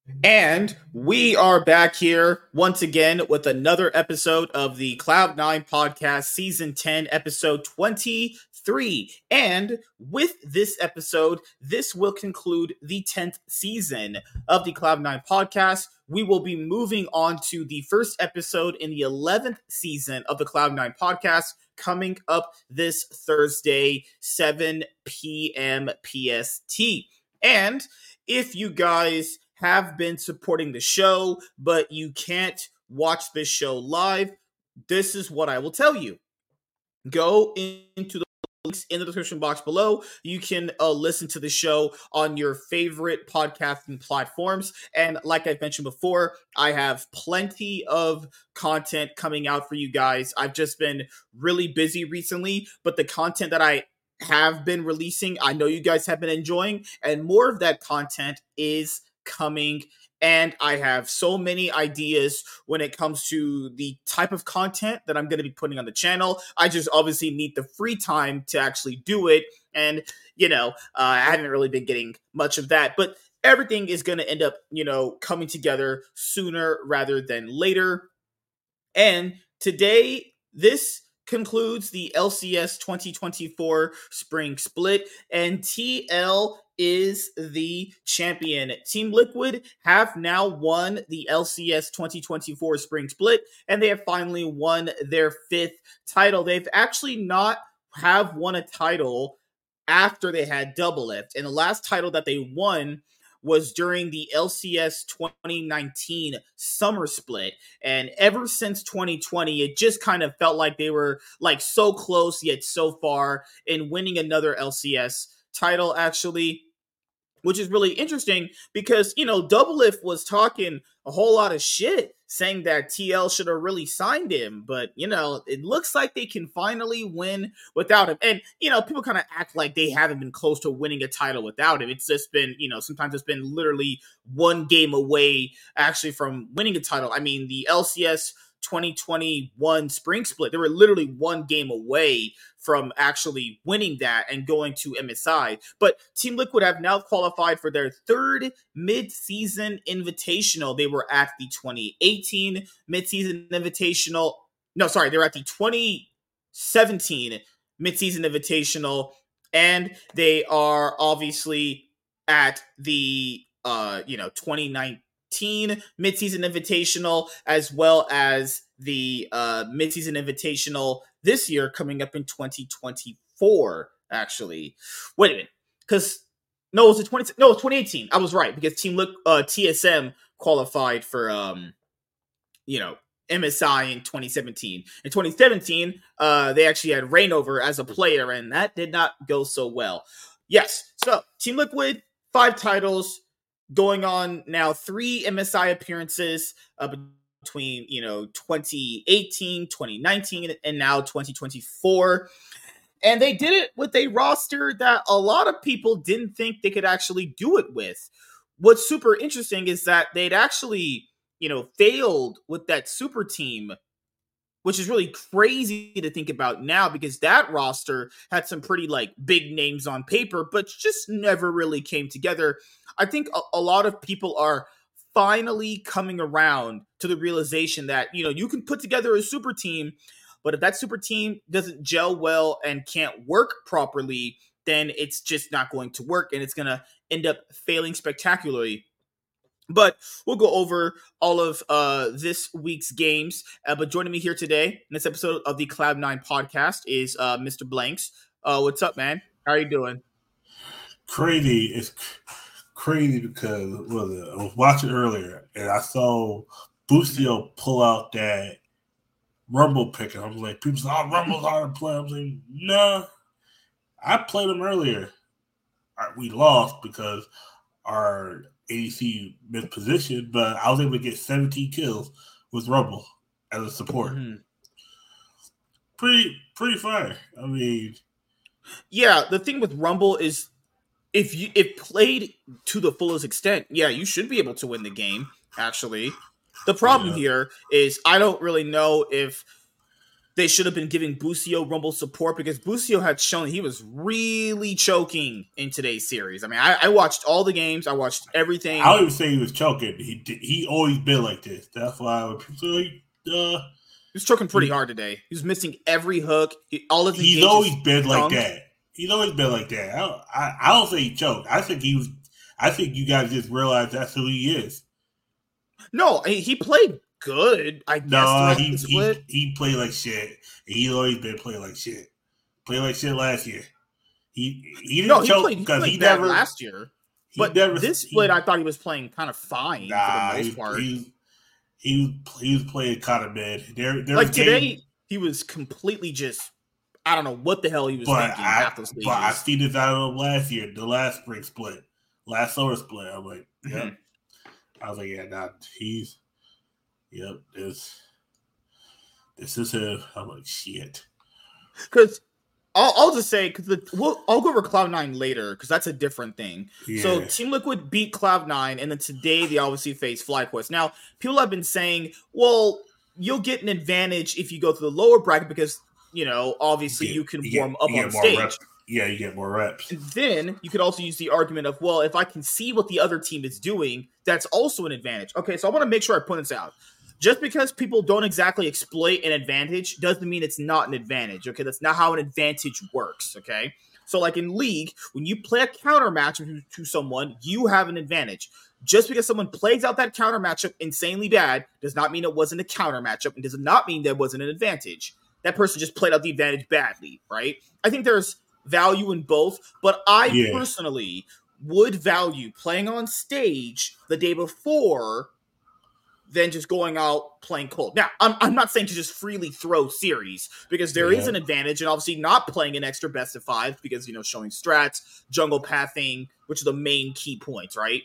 And we are back here once again with another episode of the Cloud9 Podcast, Season 10, Episode 23. And with this episode, this will conclude the 10th season of the Cloud9 Podcast. We will be moving on to the first episode in the 11th season of the Cloud9 Podcast, coming up this Thursday, 7 p.m. PST. And if you guys have been supporting the show, but you can't watch this show live, this is what I will tell you. Go into the links in the description box below. You can listen to the show on your favorite podcasting platforms. And like I mentioned before, I have plenty of content coming out for you guys. I've just been really busy recently, but the content that I have been releasing, I know you guys have been enjoying, and more of that content is coming. And I have so many ideas when it comes to the type of content that I'm going to be putting on the channel. I just obviously need the free time to actually do it. And, I haven't really been getting much of that. But everything is going to end up, coming together sooner rather than later. And today, this concludes the LCS 2024 Spring Split, and TL is the champion. Team Liquid have now won the LCS 2024 Spring Split, and they have finally won their 5th title. They've actually not have won a title after they had Doublelift, and the last title that they won was during the LCS 2019 summer split. And ever since 2020, it just kind of felt like they were like so close yet so far in winning another LCS title, actually, which is really interesting because, Doublelift was talking a whole lot of shit saying that TL should have really signed him. But, it looks like they can finally win without him. And, people kind of act like they haven't been close to winning a title without him. It's just been, sometimes it's been literally one game away actually from winning a title. I mean, the LCS 2021 Spring Split, they were literally one game away from actually winning that and going to MSI. But Team Liquid have now qualified for their 3rd mid-season invitational. They were at the 2018 mid-season invitational. No, sorry, they were at the 2017 mid-season invitational, and they are obviously at the 2019 mid-season invitational, as well as the mid-season invitational this year coming up in 2024. Actually, wait a minute, because no, it was 2018. I was right, because TSM qualified for MSI in 2017. In 2017, they actually had Reignover as a player, and that did not go so well. Yes, so Team Liquid, 5 titles, going on now 3 MSI appearances between 2018, 2019, and now 2024. And they did it with a roster that a lot of people didn't think they could actually do it with. What's super interesting is that they'd actually, failed with that super team, which is really crazy to think about now, because that roster had some pretty big names on paper, but just never really came together. I think a lot of people are finally coming around to the realization that, you can put together a super team, but if that super team doesn't gel well and can't work properly, then it's just not going to work, and it's going to end up failing spectacularly. But we'll go over all of this week's games. But joining me here today in this episode of the Cloud9 podcast is Mr. Blanks. What's up, man? How are you doing? Crazy. It's crazy because I was watching earlier and I saw Bustio pull out that Rumble pick. And I was like, people say, "Oh, Rumble's hard to play." I was like, "No, I played him earlier. We lost because our ADC missed position, but I was able to get 17 kills with Rumble as a support. Mm-hmm. Pretty fire. I mean, yeah. The thing with Rumble is, if played to the fullest extent, yeah, you should be able to win the game. Actually, the problem here is I don't really know if they should have been giving Busio Rumble support because Busio had shown he was really choking in today's series. I mean, I watched all the games. I watched everything. I don't even say he was choking. He always been like this. That's why when people say, he was choking pretty hard today. He was missing every hook. He's always been like that. He's always been like that. I don't say he choked. I think you guys just realized that's who he is. No, he played good, I guess. No, he played like shit. He's always been playing like shit. Played like shit last year. He didn't choke because he never last year. But this split, I thought he was playing kind of fine for the most part. He was playing kind of mid. Today, he was completely just. I don't know what the hell he was thinking. But I seen this out of him last year, the last spring split, last summer split. I'm like, yep. Mm-hmm. I was like, yeah, yep, this is him. I'm like, shit. Because I'll just say, I'll go over Cloud9 later, because that's a different thing. Yeah. So Team Liquid beat Cloud9, and then today they obviously face FlyQuest. Now, people have been saying, well, you'll get an advantage if you go to the lower bracket because, obviously you can warm up on stage. Reps. Yeah, you get more reps. And then you could also use the argument of, well, if I can see what the other team is doing, that's also an advantage. Okay, so I want to make sure I point this out. Just because people don't exactly exploit an advantage doesn't mean it's not an advantage, okay? That's not how an advantage works, okay? So like in League, when you play a counter matchup to someone, you have an advantage. Just because someone plays out that counter matchup insanely bad does not mean it wasn't a counter matchup and does not mean there wasn't an advantage. That person just played out the advantage badly, right? I think there's value in both, but I personally would value playing on stage the day before than just going out playing cold. Now, I'm not saying to just freely throw series because there is an advantage and obviously not playing an extra best of 5 because, showing strats, jungle pathing, which are the main key points, right?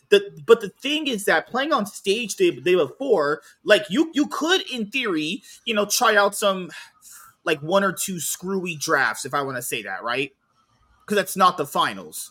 But the thing is that playing on stage the day before, like you could, in theory, try out some like 1 or 2 screwy drafts, if I want to say that, right? Because that's not the finals,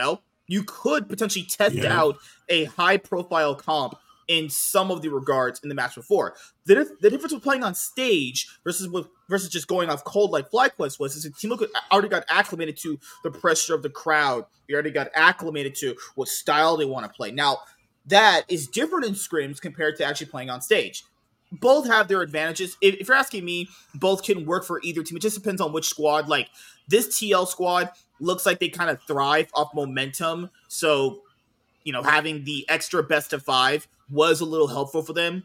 You could potentially test out a high-profile comp in some of the regards in the match before. The difference with playing on stage versus just going off cold like FlyQuest was is that Team Liquid already got acclimated to the pressure of the crowd. They already got acclimated to what style they want to play. Now, that is different in scrims compared to actually playing on stage. Both have their advantages. If you're asking me, both can work for either team. It just depends on which squad. Like, this TL squad looks like they kind of thrive off momentum. So, having the extra best of 5 was a little helpful for them,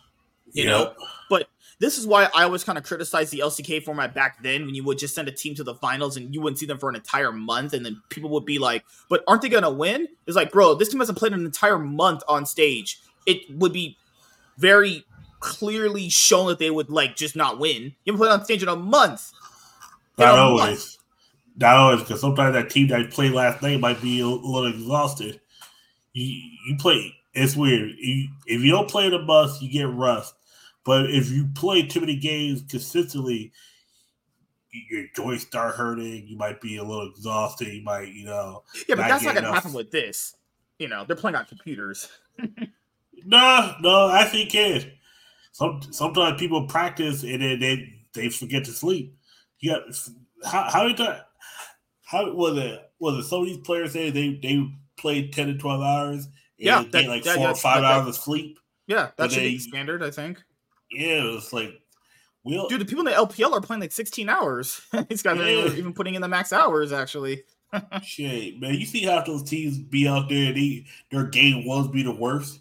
you know? But this is why I always kind of criticized the LCK format back then when you would just send a team to the finals and you wouldn't see them for an entire month. And then people would be like, but aren't they going to win? It's like, bro, this team hasn't played an entire month on stage. It would be very clearly shown that they would just not win. You haven't played on stage in a month. Not always, because sometimes that team that played last night might be a little exhausted. You play. It's weird. If you don't play in a month, you get rust. But if you play too many games consistently, your joints start hurting. You might be a little exhausted. You might, Yeah, but that's not going to happen with this. They're playing on computers. No, I think it can. Sometimes people practice and then they forget to sleep. How was it? Some of these players say they played 10 to 12 hours. Yeah, they 4 or 5 hours of sleep. Yeah, that should be standard, I think. Yeah, it's like dude, the people in the LPL are playing 16 hours. These guys are even putting in the max hours, actually. Shit, man, you see how those teams be out there? Their game ones be the worst.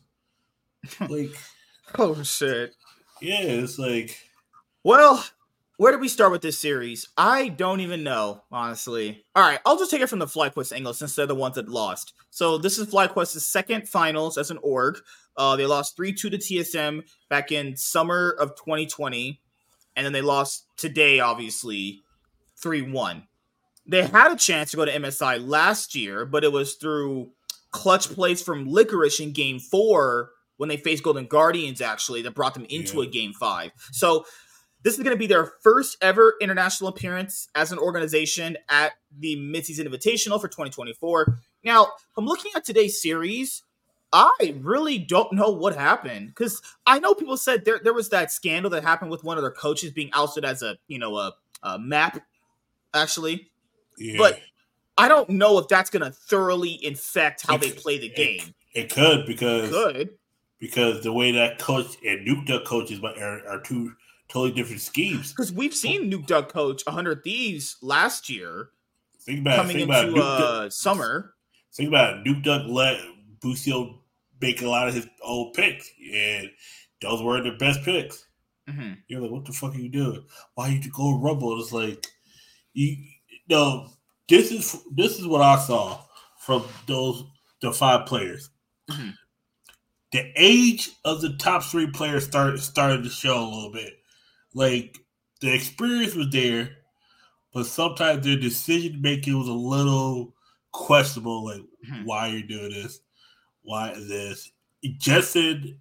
Oh shit. Yeah, it's like. Well, where do we start with this series? I don't even know, honestly. All right, I'll just take it from the FlyQuest angle since they're the ones that lost. So this is FlyQuest's second finals as an org. They lost 3-2 to TSM back in summer of 2020. And then they lost today, obviously, 3-1. They had a chance to go to MSI last year, but it was through clutch plays from Licorice in Game 4 when they faced Golden Guardians, actually, that brought them into a Game 5. So this is going to be their first ever international appearance as an organization at the Midseason Invitational for 2024. Now, I'm looking at today's series. I really don't know what happened because I know people said there was that scandal that happened with one of their coaches being ousted as a map actually, Yeah, but I don't know if that's gonna thoroughly infect how they play the game. It could It could. because the way that coach and Nuke Duck coaches are two totally different schemes. Because we've seen Nuke Duck coach 100 Thieves last year coming Think about into summer. Think about it. Nuke Duck let Busio make a lot of his old picks, and those were the best picks. Mm-hmm. You're like, what the fuck are you doing? Why you go Rumble? It's like, you know, this is what I saw from the 5 players. Mm-hmm. The age of the top 3 players started to show a little bit. Like the experience was there, but sometimes their decision making was a little questionable. Like, why are you doing this? Why is this? Jensen.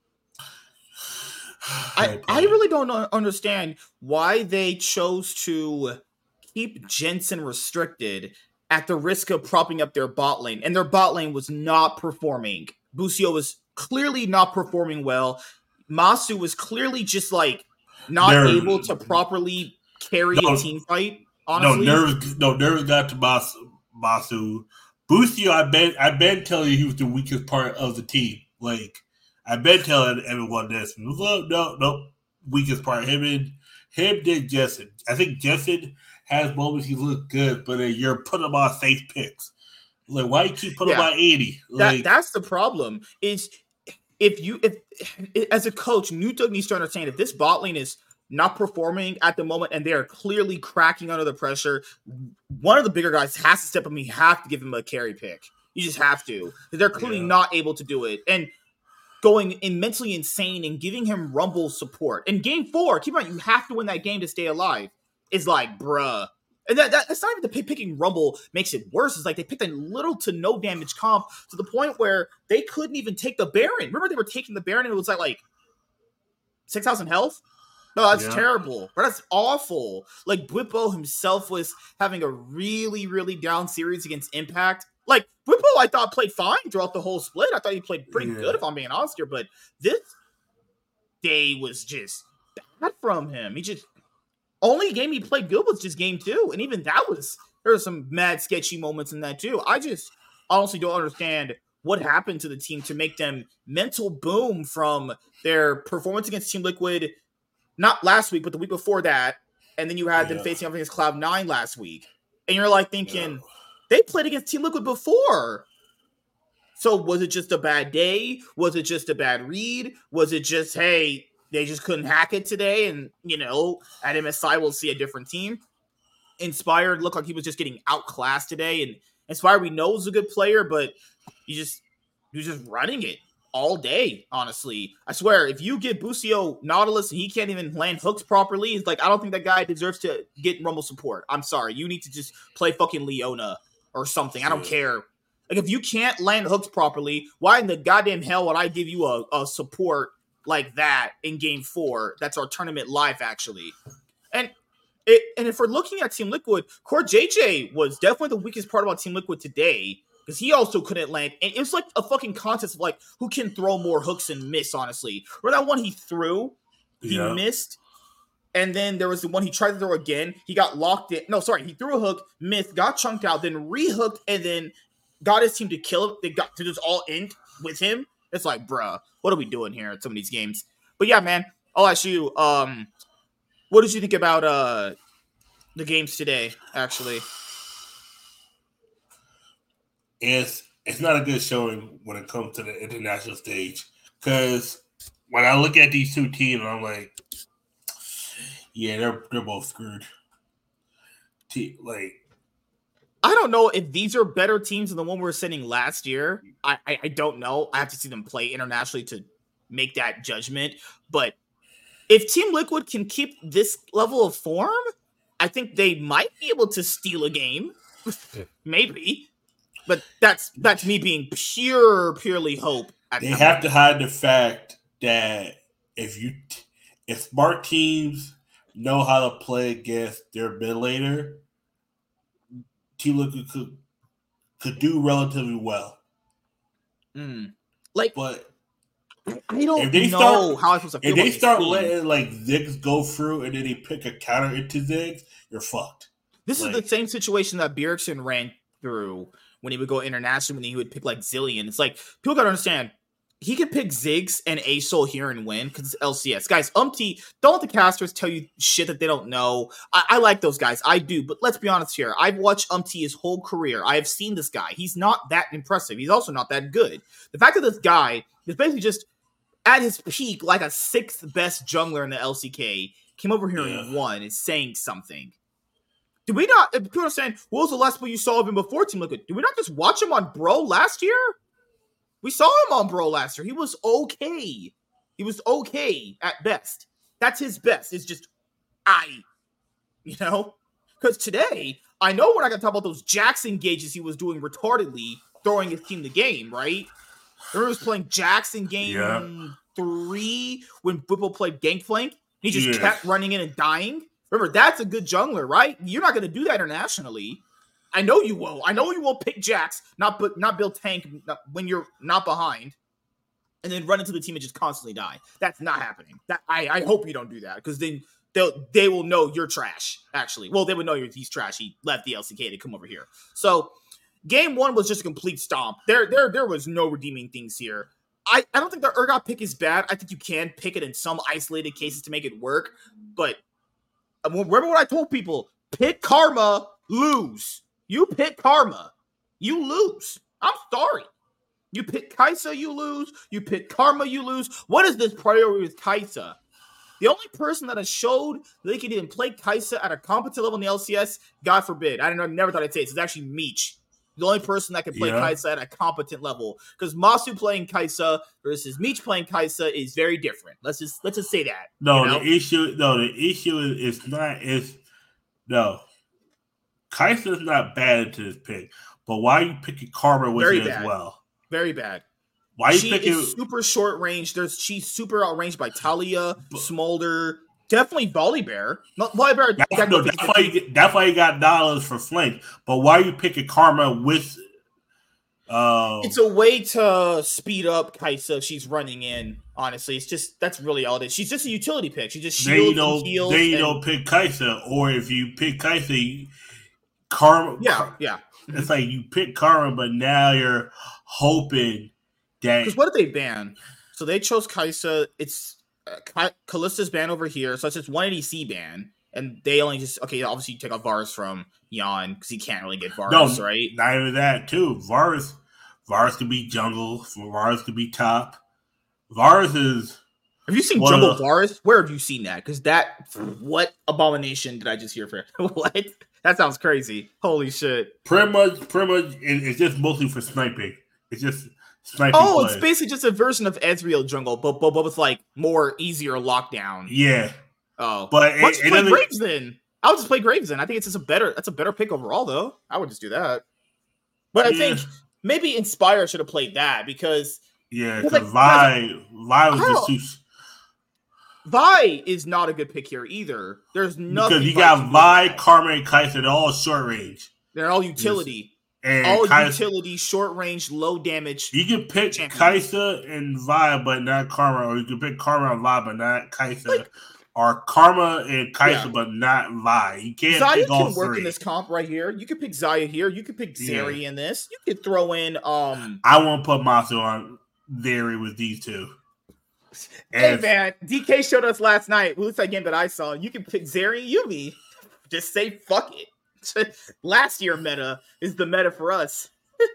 I really don't understand why they chose to keep Jensen restricted at the risk of propping up their bot lane. And their bot lane was not performing. Busio was clearly not performing well. Masu was clearly just like not able to properly carry a team fight. Honestly, nerves got to Masu. Busio, I've been telling you he was the weakest part of the team. Like, I've been telling everyone this. No, weakest part. Him did Jensen. I think Jensen has moments he looks good, but then you're putting him on safe picks. Like, why you keep putting him on 80? Like, that's the problem. Is if as a coach, Nuke Duck needs to understand if this bot lane is not performing at the moment and they are clearly cracking under the pressure, one of the bigger guys has to step up and you have to give him a carry pick. You just have to. They're clearly not able to do it. And going in mentally insane and giving him Rumble support. In game 4, keep in mind, you have to win that game to stay alive. It's like, bruh. And that's not even the picking Rumble makes it worse. It's like they picked a little to no damage comp to the point where they couldn't even take the Baron. Remember they were taking the Baron and it was like 6,000 health? No, that's terrible. But that's awful. Like, Bwipo himself was having a really, really down series against Impact. Like, Bwipo, I thought, played fine throughout the whole split. I thought he played pretty good, if I'm being honest here. But this day was just bad from him. He just... Only game he played good was just game 2. And even that was... There were some mad sketchy moments in that, too. I just honestly don't understand what happened to the team to make them mental boom from their performance against Team Liquid... Not last week, but the week before that. And then you had them facing up against Cloud9 last week. And you're like thinking, they played against Team Liquid before. So was it just a bad day? Was it just a bad read? Was it just, hey, they just couldn't hack it today? And, at MSI, we'll see a different team. Inspired looked like he was just getting outclassed today. And Inspired, we know is a good player, but he was just running it all day, honestly. I swear, if you give Busio Nautilus and he can't even land hooks properly, it's like, I don't think that guy deserves to get Rumble support. I'm sorry. You need to just play fucking Leona or something. I don't care. Like, if you can't land hooks properly, why in the goddamn hell would I give you a support like that in game 4? That's our tournament live, actually. And if we're looking at Team Liquid, Core JJ was definitely the weakest part about Team Liquid today. Because he also couldn't land. And it was like a fucking contest of like, who can throw more hooks and miss, honestly. Remember that one he threw? He missed. And then there was the one he tried to throw again. He got locked in. No, sorry. He threw a hook, missed, got chunked out, then re-hooked, and then got his team to kill him. They got to just all end with him. It's like, bruh, what are we doing here at some of these games? But yeah, man, I'll ask you, what did you think about the games today, actually? It's not a good showing when it comes to the international stage, because when I look at these two teams, I'm like, yeah, they're both screwed. Like, I don't know if these are better teams than the one we were sending last year. I don't know. I have to see them play internationally to make that judgment. But if Team Liquid can keep this level of form, I think they might be able to steal a game. Maybe. But that's me being purely hope. They have to hide the fact that if smart teams know how to play against their mid laner, Team Liquid could do relatively well. Like, but I don't know how I'm supposed to feel. If they start letting like Ziggs go through and then they pick a counter into Ziggs, you're fucked. This is the same situation that Bjergsen ran through when he would go international, when he would pick like Zillion. It's like, people gotta understand, he could pick Ziggs and ASOL here and win because it's LCS. Guys, don't let the casters tell you shit that they don't know. I like those guys. I do. But let's be honest here. I've watched his whole career. I have seen this guy. He's not that impressive. He's also not that good. The fact that this guy is basically just at his peak, like a 6th best jungler in the LCK, came over here and won, is saying something. Did we not, if people are saying, what was the last one you saw of him before Team Liquid? Did we not just watch him on Bro last year? We saw him on Bro last year. He was okay. He was okay at best. That's his best. It's just, Because today, I know we're not going to talk about those Jax engages he was doing retardedly, throwing his team the game, right? Remember he was playing Jax in game 3 when Whipple played Gangplank? He just kept running in and dying. Remember, that's a good jungler, right? You're not going to do that internationally. I know you will. I know you will pick Jax, not build tank when you're not behind, and then run into the team and just constantly die. That's not happening. I hope you don't do that, because then they will know you're trash, actually. Well, they would know he's trash. He left the LCK to come over here. So, game 1 was just a complete stomp. There was no redeeming things here. I don't think the Urgot pick is bad. I think you can pick it in some isolated cases to make it work, but remember what I told people? Pick Karma, lose. You pick Karma, you lose. I'm sorry. You pick Kai'Sa, you lose. You pick Karma, you lose. What is this priority with Kai'Sa? The only person that has showed that they can even play Kai'Sa at a competent level in the LCS, God forbid, I never thought I'd say it. It's actually Meech. The only person that can play Kai'Sa at a competent level. Because Masu playing Kai'Sa versus Meech playing Kai'Sa is very different. Let's just say that. The issue is Kai'Sa is not bad to this pick, but why are you picking Karma with it as well? Very bad. Why are you picking? Is super short range. She's super outranged by Talia, Smolder, definitely Volibear. Volibear. That's why you got dollars for flank. But why are you picking Karma with? It's a way to speed up Kai'Sa. She's running in. Honestly, it's just that's really all it is. She's just a utility pick. She just shields and heals. Then you don't pick Kai'Sa, or if you pick Kai'Sa. Karma, it's like you pick Karma, but now you're hoping that. Because what did they ban? So they chose Kai'Sa. It's Kallista's ban over here, so it's just 180C ban, and they only obviously you take off Varus from Yan because he can't really get Varus, right? Not even that too. Varus could be jungle. Varus could be top. Varus is. Have you seen jungle Varus? Where have you seen that? Because what abomination did I just hear for? What? That sounds crazy. Holy shit. Pretty much, it's just mostly for sniping. It's just sniping. Oh, it's basically just a version of Ezreal jungle, but with like more easier lockdown. Yeah. Oh. But let's play Graves then. I would just play Graves then. I think it's just that's a better pick overall, though. I would just do that. But I think maybe Inspire should have played that because. Yeah, because Vi was just too. Vi is not a good pick here either. There's nothing. Because you got Vi, Karma, and Kai'Sa. They're all short range. They're all utility. Utility, short range, low damage. You can pick Kai'Sa and Vi, but not Karma. Or you can pick Karma and Vi, but not Kai'Sa. Or Karma and Kai'Sa, but not Vi. You can't Xayah pick all can work three. In this comp right here. You could pick Xayah here. You could pick Zeri in this. You could throw in... I won't put Masu on Zeri with these two. Hey man, DK showed us last night. Well, it's that game that I saw. You can pick Zeri and Yuumi. Just say fuck it. Last year meta is the meta for us.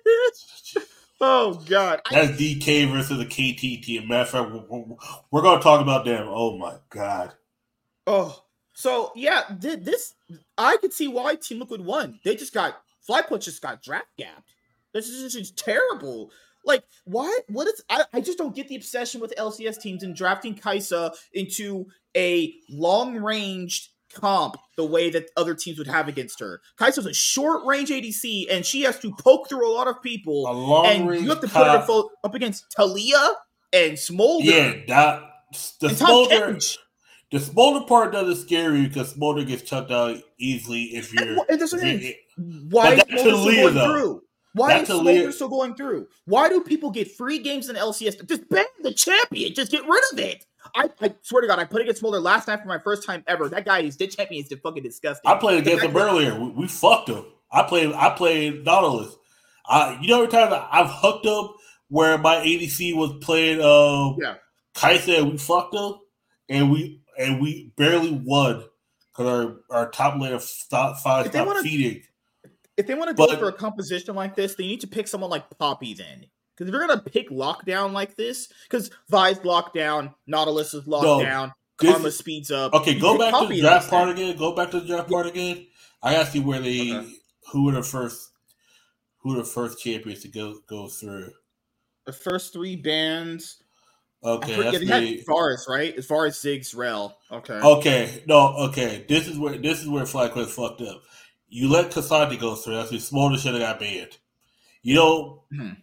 Oh god, that's DK versus the KT team. Matter of fact, we're going to talk about them. Oh my god. Oh, so yeah, this I could see why Team Liquid won. They just got FlyPlus just got draft gapped. This is just terrible. Like, why? What is? I just don't get the obsession with LCS teams and drafting Kai'Sa into a long-ranged comp the way that other teams would have against her. Kai'Sa's a short-range ADC, and she has to poke through a lot of people. And you have to put her up against Talia and Smolder. Yeah, the Smolder part doesn't scare you because Smolder gets chucked out easily if you're. And why is Smolder going through? Why is Smolder still going through? Why do people get free games in LCS? Just ban the champion. Just get rid of it. I swear to God, I played against Smolder last night for my first time ever. That guy is the champion. Is fucking disgusting. I played against him earlier. We fucked him. I played Nautilus. You know, every time I've hooked him where my ADC was playing Kai'Sa, and we fucked him, and we barely won because our top laner stopped feeding. If they want to go for a composition like this, they need to pick someone like Poppy then. Because if you're going to pick lockdown like this, because Vi's locked down, Nautilus is locked down, Karma speeds up. Okay, go back to the draft part again. Go back to the draft part again. I got to see where who are the first champions to go through. The first 3 bands. Okay, that's Varus, right? It's Varus, Ziggs, Rel. Okay. Okay. No, okay. This is where FlyQuest fucked up. You let K'Sante go through. That's Smolder should have got banned. You know,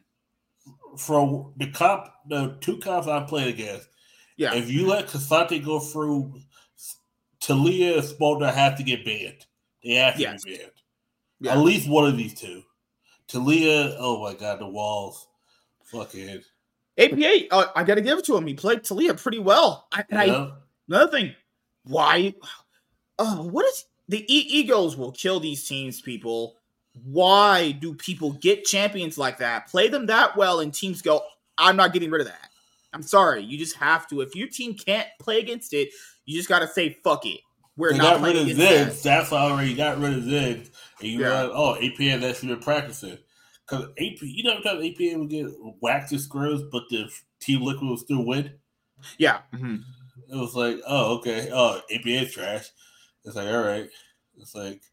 from the 2 comps I played against, if you let K'Sante go through, Taliyah and Smolder have to get banned. They have to be banned. Yeah. At least one of these 2. Taliyah, oh my God, the walls. Fucking. APA, I got to give it to him. He played Taliyah pretty well. Another thing, why? What is the egos will kill these teams, people. Why do people get champions like that, play them that well, and teams go, I'm not getting rid of that? I'm sorry. You just have to. If your team can't play against it, you just got to say, fuck it. We're not playing against Ziggs. That's already got rid of Ziggs. And you realize, APN has been practicing. Because you know, because APN would get whacked to squares, but the Team Liquid will still win. Yeah. It was like, oh, okay. Oh, APN's trash. It's like, all right. It's like,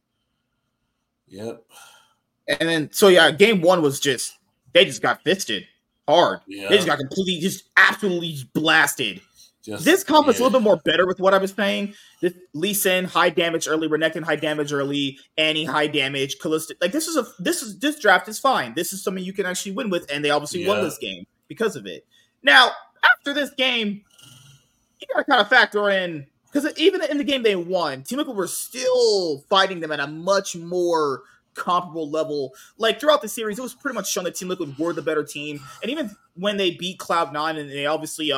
yep. And then, game 1 was they just got fisted hard. Yeah. They just got absolutely blasted. This comp is a little bit more better with what I was saying. This Lee Sin, high damage early, Renekton, high damage early, Annie, high damage, Kalista. Like, this draft is fine. This is something you can actually win with, and they obviously won this game because of it. Now, after this game, you got to kind of factor in, because even in the game they won, Team Liquid were still fighting them at a much more comparable level. Like, throughout the series, it was pretty much shown that Team Liquid were the better team. And even when they beat Cloud9 and they obviously,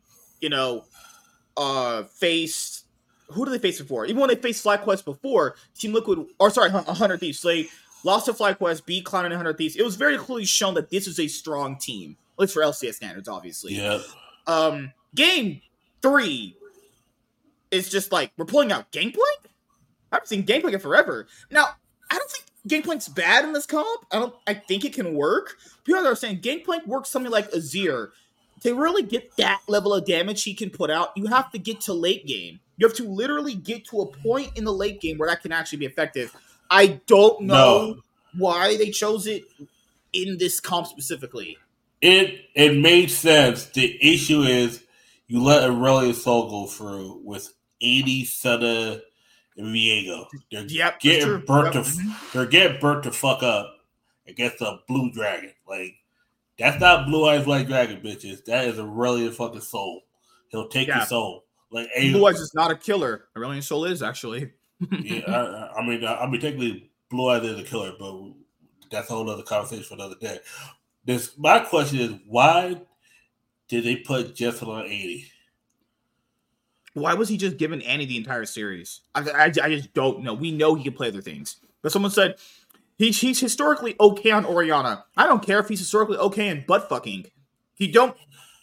faced... Who did they face before? Even when they faced FlyQuest before, Team Liquid... 100 Thieves. So they lost to FlyQuest, beat Cloud9 and 100 Thieves. It was very clearly shown that this is a strong team. At least for LCS standards, obviously. Yeah. Game 3... It's just like, we're pulling out Gangplank? I haven't seen Gangplank in forever. Now, I don't think Gangplank's bad in this comp. I think it can work. People are saying Gangplank works something like Azir. To really get that level of damage he can put out, you have to get to late game. You have to literally get to a point in the late game where that can actually be effective. I don't know why they chose it in this comp specifically. It made sense. The issue is you let Aurelius Sol go through with 80 Senna and Viego. They're getting burnt to fuck up against a blue dragon. Like, that's not Blue Eyes White Dragon, bitches. That is Aurelius fucking Sol. He'll take your soul. Like, Blue Eyes is not a killer. Aurelius Sol is actually. I mean, technically Blue Eyes is a killer, but that's a whole other conversation for another day. My question is, why did they put Jesselyn on 80? Why was he just giving Annie the entire series? I just don't know. We know he can play other things. But someone said he's historically okay on Orianna. I don't care if he's historically okay in butt fucking. He don't.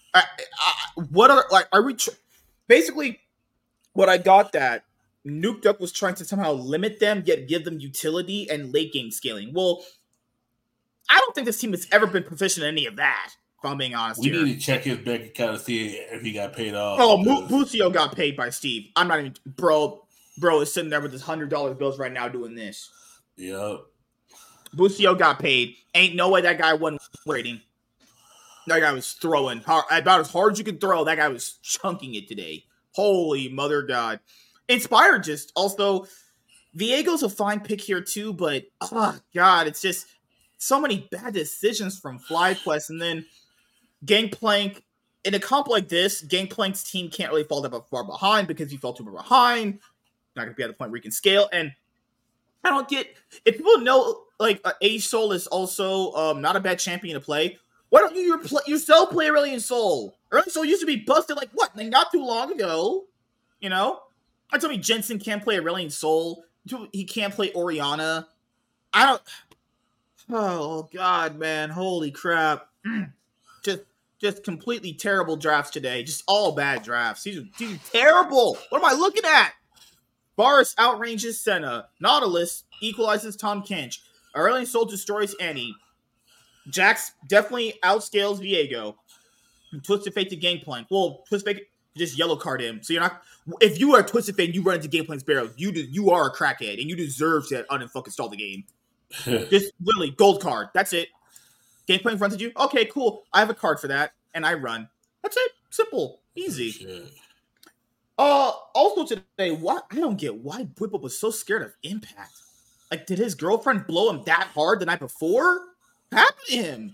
Basically, what I got that Nuke Duck was trying to somehow limit them, yet give them utility and late game scaling. Well, I don't think this team has ever been proficient in any of that. If I'm being honest, we need to check his bank account to see if he got paid off. Oh, Busio got paid by Steve. I'm not even bro is sitting there with his $100 bills right now doing this. Yep. Busio got paid. Ain't no way that guy wasn't waiting. That guy was throwing about as hard as you can throw. That guy was chunking it today. Holy mother God. Inspired just also. Viego's a fine pick here too, but oh God, it's just so many bad decisions from FlyQuest, and then Gangplank. In a comp like this, Gangplank's team can't really fall that far behind because he fell too far behind. Not going to be at the point where he can scale. And I don't get... If people know Age Soul is also not a bad champion to play. Why don't you yourself play Aurelion Sol? Aurelion Sol used to be busted like not too long ago. You know? I told me Jensen can't play Aurelion Sol. He can't play Orianna. I don't. Oh God, man! Holy crap! Just completely terrible drafts today. Just all bad drafts. These are terrible. What am I looking at? Varus outranges Senna. Nautilus equalizes Tahm Kench. Aurelion Sol destroys Annie. Jax definitely outscales Viego. Twisted Fate to Gangplank. Well, Twisted Fate just yellow card him. So you're not. If you are Twisted Fate and you run into Gangplank's barrel, you are a crackhead and you deserve to unfucking the game. Just literally gold card. That's it. Gangplank runs at you. Okay, cool. I have a card for that, and I run. That's it. Simple, easy. Also today, I don't get why Bwipo was so scared of Impact. Like, did his girlfriend blow him that hard the night before? What happened to him?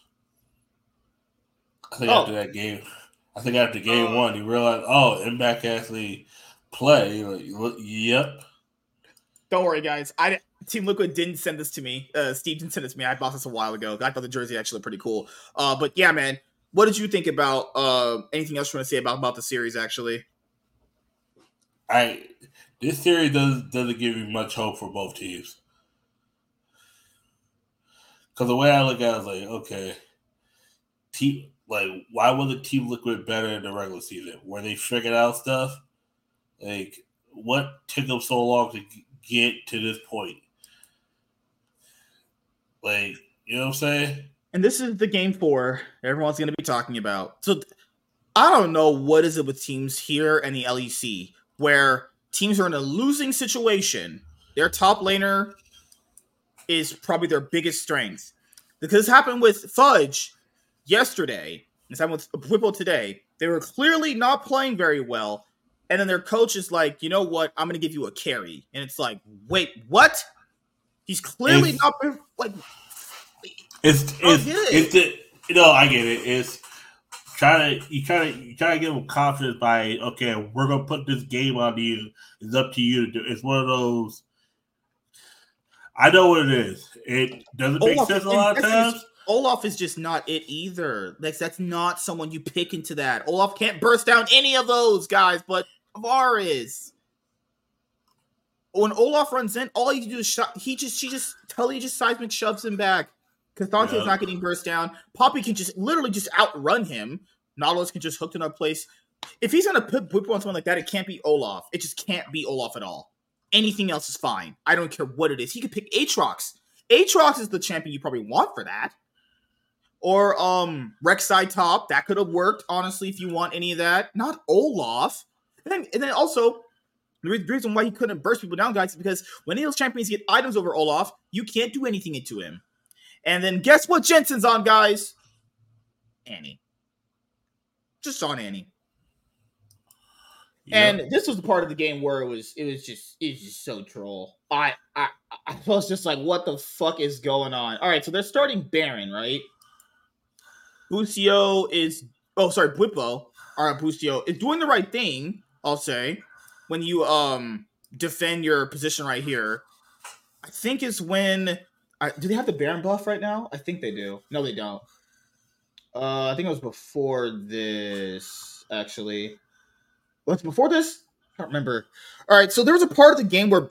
I think after game one, he realized, Impact actually play. Like, yep. Don't worry, guys. Team Liquid didn't send this to me. Steve didn't send this to me. I bought this a while ago. I thought the jersey actually looked pretty cool. But yeah, man. What did you think about anything else you want to say about the series, actually? This series doesn't give me much hope for both teams. Because the way I look at it is like, okay, why wasn't Team Liquid better in the regular season? Where they figured out stuff? Like, what took them so long to get to this point? Like, you know what I'm saying? And this is the game 4 everyone's going to be talking about. So, I don't know what is it with teams here and the LEC, where teams are in a losing situation. Their top laner is probably their biggest strength. Because this happened with Fudge yesterday. This happened with Bwipo today. They were clearly not playing very well. And then their coach is like, you know what? I'm going to give you a carry. And it's like, wait, what? He's clearly not like. I get it. It's you try to give them confidence by, okay, we're gonna put this game on you. It's up to you to do. It's one of those. I know what it is. It doesn't make sense a lot of times. Olaf is just not it either. That's not someone you pick into that. Olaf can't burst down any of those guys, but Var is. When Olaf runs in, all you do is she just seismic shoves him back. Castante's not getting burst down. Poppy can literally just outrun him. Nautilus can just hook to another place. If he's gonna put Bwipo on someone like that, it can't be Olaf. It just can't be Olaf at all. Anything else is fine. I don't care what it is. He could pick Aatrox. Aatrox is the champion you probably want for that. Or Rek'Sai top. That could have worked, honestly, if you want any of that. Not Olaf. And then also, the reason why he couldn't burst people down, guys, is because when any of those champions get items over Olaf, you can't do anything into him. And then guess what Jensen's on, guys? Annie. Just on Annie. Yep. And this was the part of the game where it was just so troll. I was just like, what the fuck is going on? All right, so they're starting Baron, right? Bwipo is doing the right thing, I'll say, when you defend your position right here. I think is when do they have the Baron buff right now? I think they do. No, they don't. I think it was before this, actually. What's before this? I can't remember. All right, so there was a part of the game where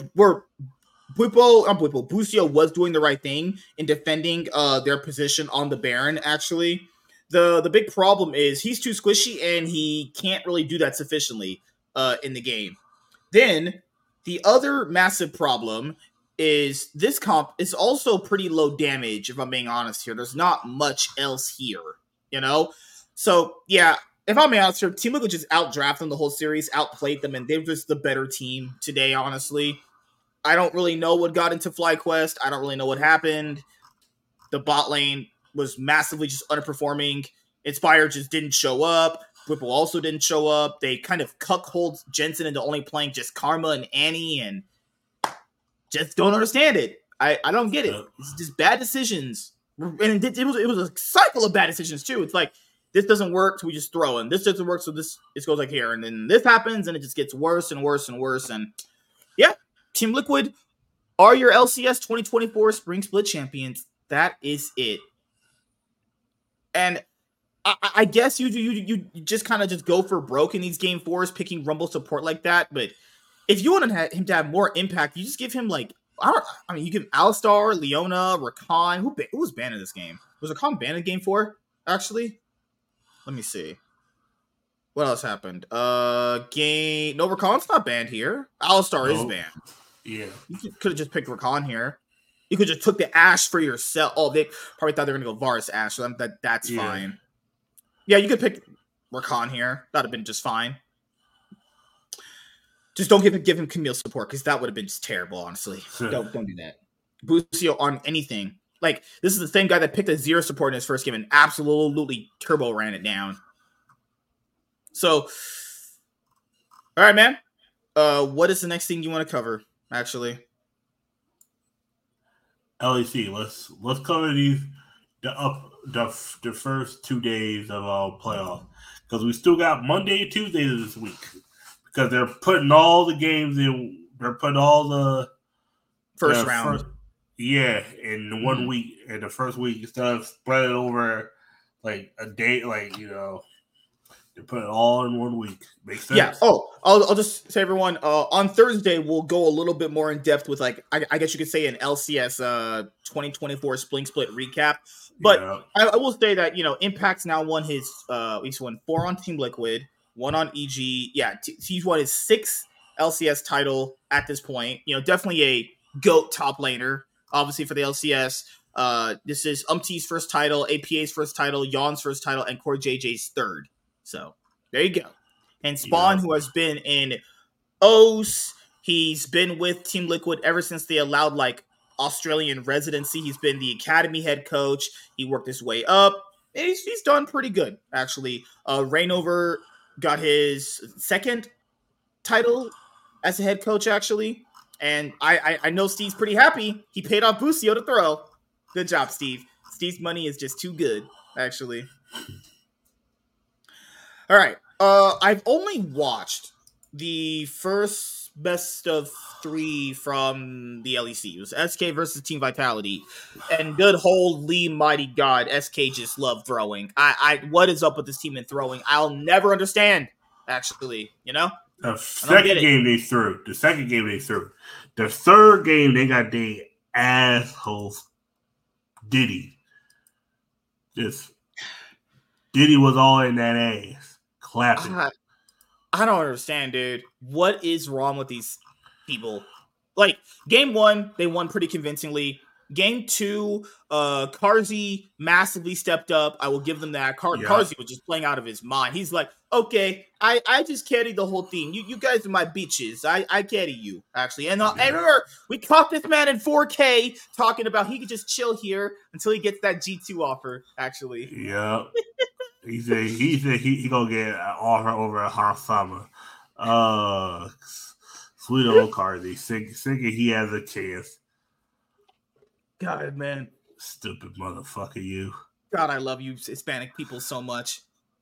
Bwipo was doing the right thing in defending their position on the Baron, actually. The big problem is he's too squishy and he can't really do that sufficiently in the game. Then the other massive problem is this comp is also pretty low damage, if I'm being honest here. There's not much else here, you know? So, yeah, if I'm being honest here, Team Liquid just outdrafted them the whole series, outplayed them, and they were just the better team today, honestly. I don't really know what got into FlyQuest. I don't really know what happened. The bot lane was massively just underperforming. Inspire just didn't show up. Bwipo also didn't show up. They kind of cuckolded Jensen into only playing just Karma and Annie, and just don't understand it. I don't get it. It's just bad decisions. And it was a cycle of bad decisions, too. It's like, this doesn't work, so we just throw in. This doesn't work, so it goes like here. And then this happens, and it just gets worse and worse and worse. And, yeah, Team Liquid, are your LCS 2024 Spring Split champions. That is it. And I guess you just kind of just go for broke in these game fours, picking Rumble support like that. But if you want him to have more impact, you just give him like you give him Alistar, Leona, Rakan. Who was banned in this game? Was Rakan banned in game 4? Actually, let me see. What else happened? No, Rakan's not banned here. Alistar is banned. Yeah, you could have just picked Rakan here. You could just took the Ashe for yourself. Oh, they probably thought they were gonna go Varus Ashe, so that's fine. Yeah, you could pick Rakan here. That'd have been just fine. Just don't give him Camille support, because that would have been just terrible, honestly. Don't do that. Busio on anything. Like, this is the same guy that picked a 0 support in his first game and absolutely turbo ran it down. So, all right, man. What is the next thing you want to cover, actually? LEC. Let's cover the first 2 days of our playoff, because we still got Monday and Tuesday this week, because they're putting all the games in. They're putting all the first round. In 1 week. In the first week, instead of spread it over like a day, they put it all in 1 week. Makes sense? Yeah. Oh, I'll just say, everyone, on Thursday, we'll go a little bit more in depth with, like, I guess you could say an LCS 2024 Split recap. But yeah. I will say that, Impact's now won he's won 4 on Team Liquid, 1 on EG. Yeah, he's won his 6th LCS title at this point. Definitely a GOAT top laner, obviously, for the LCS. This is Umti's first title, APA's first title, Yawn's first title, and Core JJ's 3rd. So, there you go. And Spawn, who has been in OS, he's been with Team Liquid ever since they allowed, Australian residency. He's been the academy head coach. He worked his way up. And he's done pretty good, actually. Reignover got his 2nd title as a head coach, actually. And I know Steve's pretty happy. He paid off Busio to throw. Good job, Steve. Steve's money is just too good, actually. All right. I've only watched the first best of 3 from the LEC. It was SK versus Team Vitality. And good holy mighty God, SK just loved throwing. What is up with this team in throwing? I'll never understand, actually, The second game they threw. The 3rd game, they got the assholes. Diddy was all in that ass. Clapping. I don't understand, dude. What is wrong with these people? Game 1, they won pretty convincingly. Game 2, Carzzy massively stepped up. I will give them that. Carzzy was just playing out of his mind. He's like, okay, I just carry the whole team. You guys are my bitches. I carry you, actually. And remember, we caught this man in 4K talking about he could just chill here until he gets that G2 offer, actually. Yeah. He said he gonna get an offer over a Harsama. Sweet old Carzzy. Thinking he has a chance. God, man. Stupid motherfucker, you. God, I love you Hispanic people so much.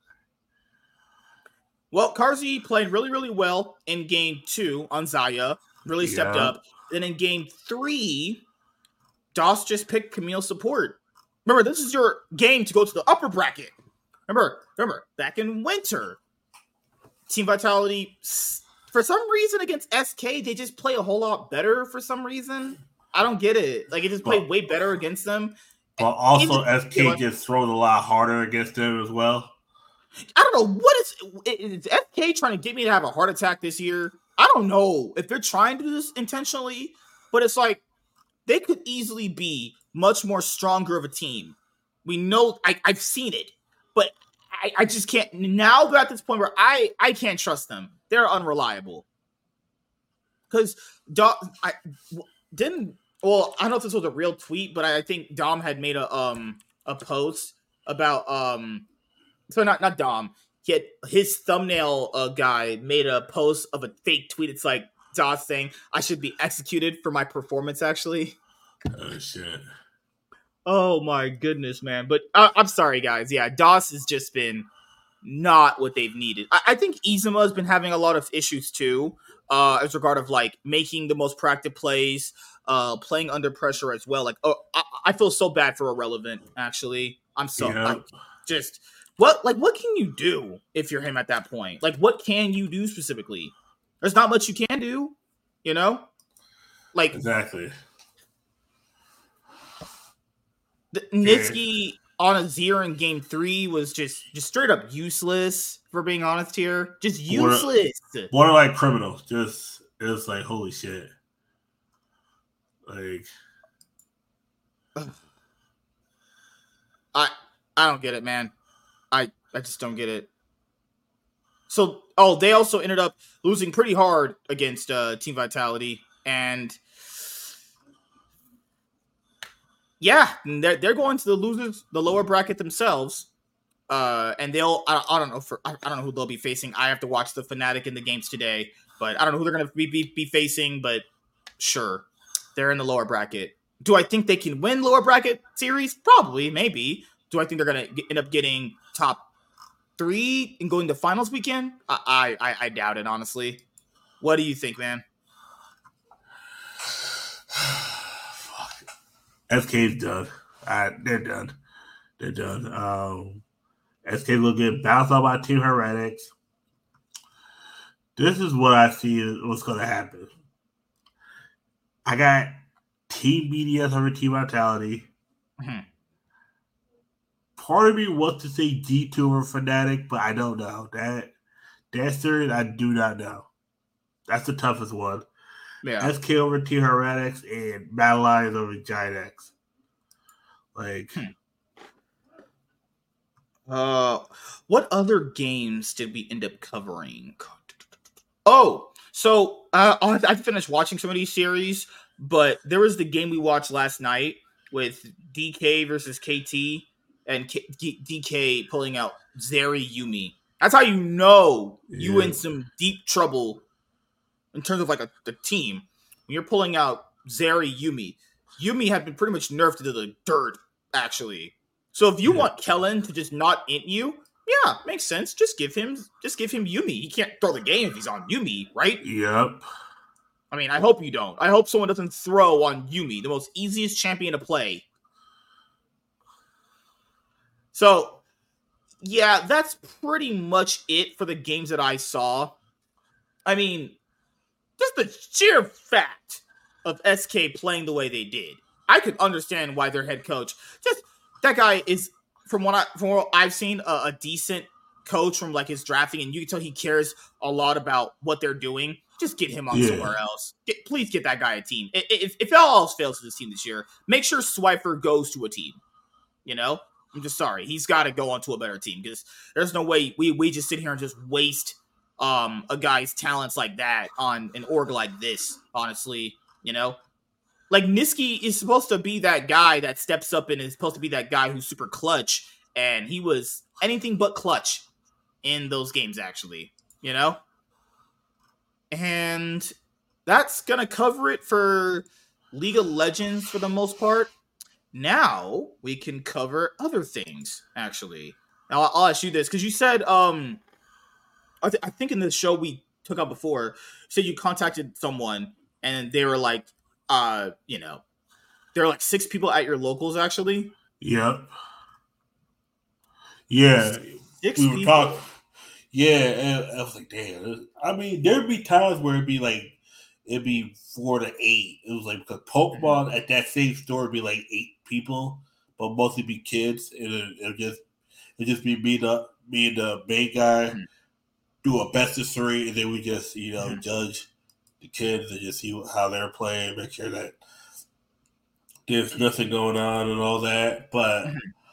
Well, Carzzy played really, really well in game 2 on Xayah. Really stepped up. Then in game 3, DOS just picked Camille support. Remember, this is your game to go to the upper bracket. Remember, back in winter, Team Vitality, for some reason against SK, they just play a whole lot better for some reason. I don't get it. It just played way better against them. But also, SK just throws a lot harder against them as well. I don't know. Is SK trying to get me to have a heart attack this year? I don't know if they're trying to do this intentionally, but it's they could easily be much more stronger of a team. We know, I've seen it. But I just can't. Now they're at this point where I can't trust them. They're unreliable. Because I don't know if this was a real tweet, but I think Dom had made a post about so not Dom. His thumbnail guy made a post of a fake tweet. It's DOS saying I should be executed for my performance. Actually. Oh shit. Oh my goodness, man. But I'm sorry, guys. Yeah, DOS has just been not what they've needed. I think Izuma has been having a lot of issues too, as regard of making the most proactive plays. playing under pressure as well. Like, I feel so bad for Irrelevant. Actually, I'm so like just what can you do if you're him at that point? Like, what can you do specifically? There's not much you can do, you know. Like exactly. Nitsky on a 0 in game 3 was just straight up useless. For being honest here, just useless. Borderline criminal. Just it was like holy shit. Like I don't get it, man. I just don't get it. So they also ended up losing pretty hard against Team Vitality, and yeah, they're going to the lower bracket themselves. And they'll I don't know who they'll be facing. I have to watch the Fnatic in the games today, but I don't know who they're going to be facing. But sure, they're in the lower bracket. Do I think they can win lower bracket series? Probably, maybe. Do I think they're going to end up getting top 3 and going to finals weekend? I doubt it, honestly. What do you think, man? SK's done. They're done. They're done. SK will get bounced out by Team Heretics. This is what I see is what's going to happen. I got Team BDS over Team Vitality. Mm-hmm. Part of me wants to say G2 over Fnatic, but I don't know. That series, I do not know. That's the toughest one. Yeah. SK over Team Heretics and Battle Lions over Giant X. Like... what other games did we end up covering? Oh, so I finished watching some of these series, but there was the game we watched last night with DK versus KT, and DK pulling out Zeri Yuumi. That's how you know you in some deep trouble in terms of like the team. When you're pulling out Zeri Yuumi. Yuumi had been pretty much nerfed to the dirt, actually. So if you want Kellen to just not int you, yeah, makes sense. Just give him Yuumi. He can't throw the game if he's on Yuumi, right? Yep. I mean, I hope you don't. I hope someone doesn't throw on Yuumi, the most easiest champion to play. So, yeah, that's pretty much it for the games that I saw. I mean, just the sheer fact of SK playing the way they did. I could understand why their head coach, just that guy is, from what I've seen, a decent coach from like his drafting, and you can tell he cares a lot about what they're doing. Just get him on somewhere else. Please get that guy a team. If all else fails to this team this year, make sure Swifer goes to a team. You know? I'm just sorry. He's got to go on to a better team, because there's no way we just sit here and just waste a guy's talents like that on an org like this, honestly. You know? Like, Niski is supposed to be that guy that steps up and is supposed to be that guy who's super clutch, and he was anything but clutch in those games, actually. You know? And that's going to cover it for League of Legends for the most part. Now we can cover other things, actually. Now I'll ask you this, because you said, I think in the show we took out before, you said you contacted someone and they were like, there were like 6 people at your locals, actually. Yep. Yeah. 6 we people. Were talking. Yeah, and I was like, damn. I mean, there'd be times where it'd be 4 to 8. It was like, because Pokemon at that same store would be like 8 people, but mostly be kids, and it'd just be me and the main guy do a best of 3, and then we just judge the kids and just see how they're playing, make sure that there's nothing going on and all that. But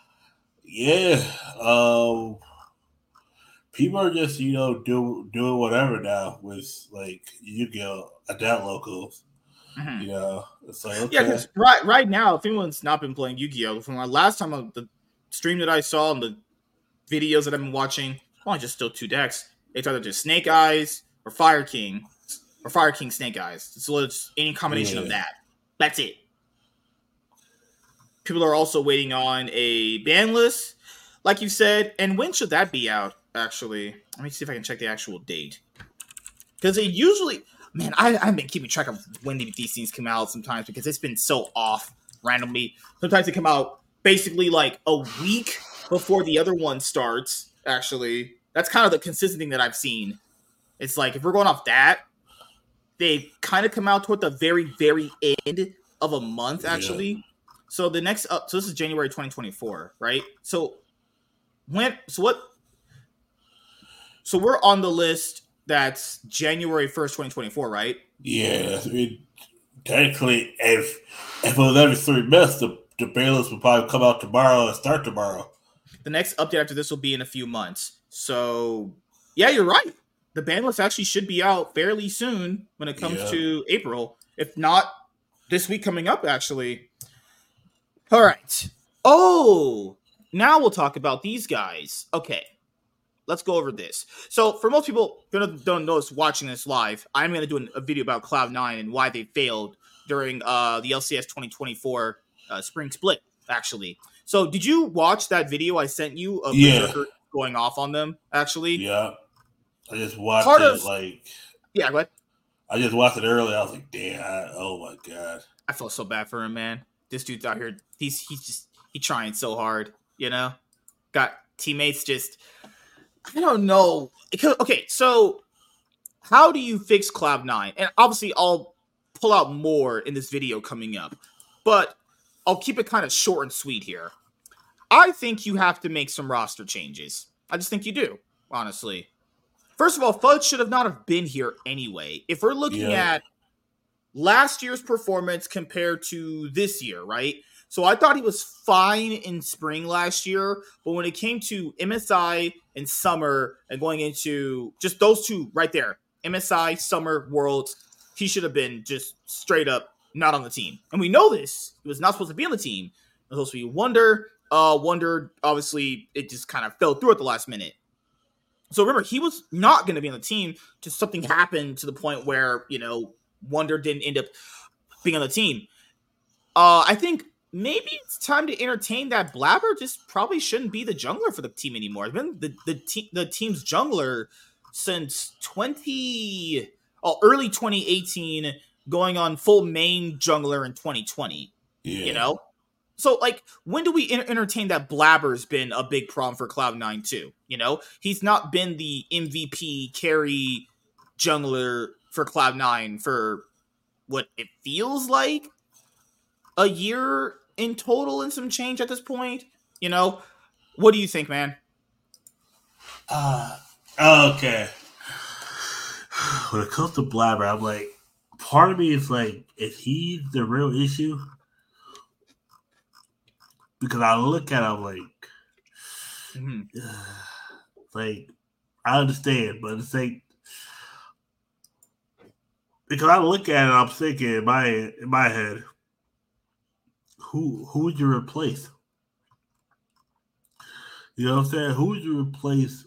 people are just doing whatever now with like Yu-Gi-Oh! Adult locals. It's like, okay. Yeah, because right now, if anyone's not been playing Yu-Gi-Oh! From my last time on the stream that I saw and the videos that I've been watching, well, just still 2 decks. It's either just Snake Eyes or Fire King Snake Eyes. So it's any combination of that. That's it. People are also waiting on a ban list, like you said. And when should that be out, actually? Let me see if I can check the actual date. Because man, I've been keeping track of when these things come out sometimes because it's been so off randomly. Sometimes they come out basically like a week before the other one starts. Actually, that's kind of the consistent thing that I've seen. It's like if we're going off that, they kind of come out toward the very, very end of a month. Actually, yeah. So the next so this is January 2024, right? So So we're on the list that's January 1st, 2024, right? Yeah, I mean, technically, if it was every 3 months, the ban list will probably come out tomorrow and start tomorrow. The next update after this will be in a few months. So, yeah, you're right. The ban list actually should be out fairly soon when it comes to April. If not, this week coming up, actually. All right. Oh, now we'll talk about these guys. Okay. Let's go over this. So, for most people who don't know us watching this live, I'm going to do a video about Cloud9 and why they failed during the LCS 2024 spring split, actually. So, did you watch that video I sent you of Berserker going off on them, actually? Yeah. I just watched Yeah, go ahead. I just watched it earlier. I was like, damn, oh my God. I felt so bad for him, man. This dude's out here, he's trying so hard, you know? Got teammates just... I don't know. Okay, so how do you fix Cloud9? And obviously, I'll pull out more in this video coming up, but I'll keep it kind of short and sweet here. I think you have to make some roster changes. I just think you do, honestly. First of all, Fudge should have not have been here anyway. If we're looking at last year's performance compared to this year, right? So I thought he was fine in spring last year, but when it came to MSI and Summer and going into just those two right there, MSI, Summer, Worlds, he should have been just straight up not on the team. And we know this. He was not supposed to be on the team. It was supposed to be Wonder. Wonder, obviously, it just kind of fell through at the last minute. So remember, he was not going to be on the team. Just something happened to the point where, Wonder didn't end up being on the team. I think maybe it's time to entertain that Blabber just probably shouldn't be the jungler for the team anymore. It's been the team's jungler since early 2018, going on full main jungler in 2020. Yeah. So, when do we entertain that Blabber's been a big problem for Cloud9 too? He's not been the MVP carry jungler for Cloud9 for what it feels like a year in total and some change at this point. What do you think, man? Okay. When it comes to Blabber, I'm like, part of me is like, is he the real issue? Because I look at him like, I understand, but it's like, because I look at it, I'm thinking in my head, who would you replace? You know what I'm saying? Who would you replace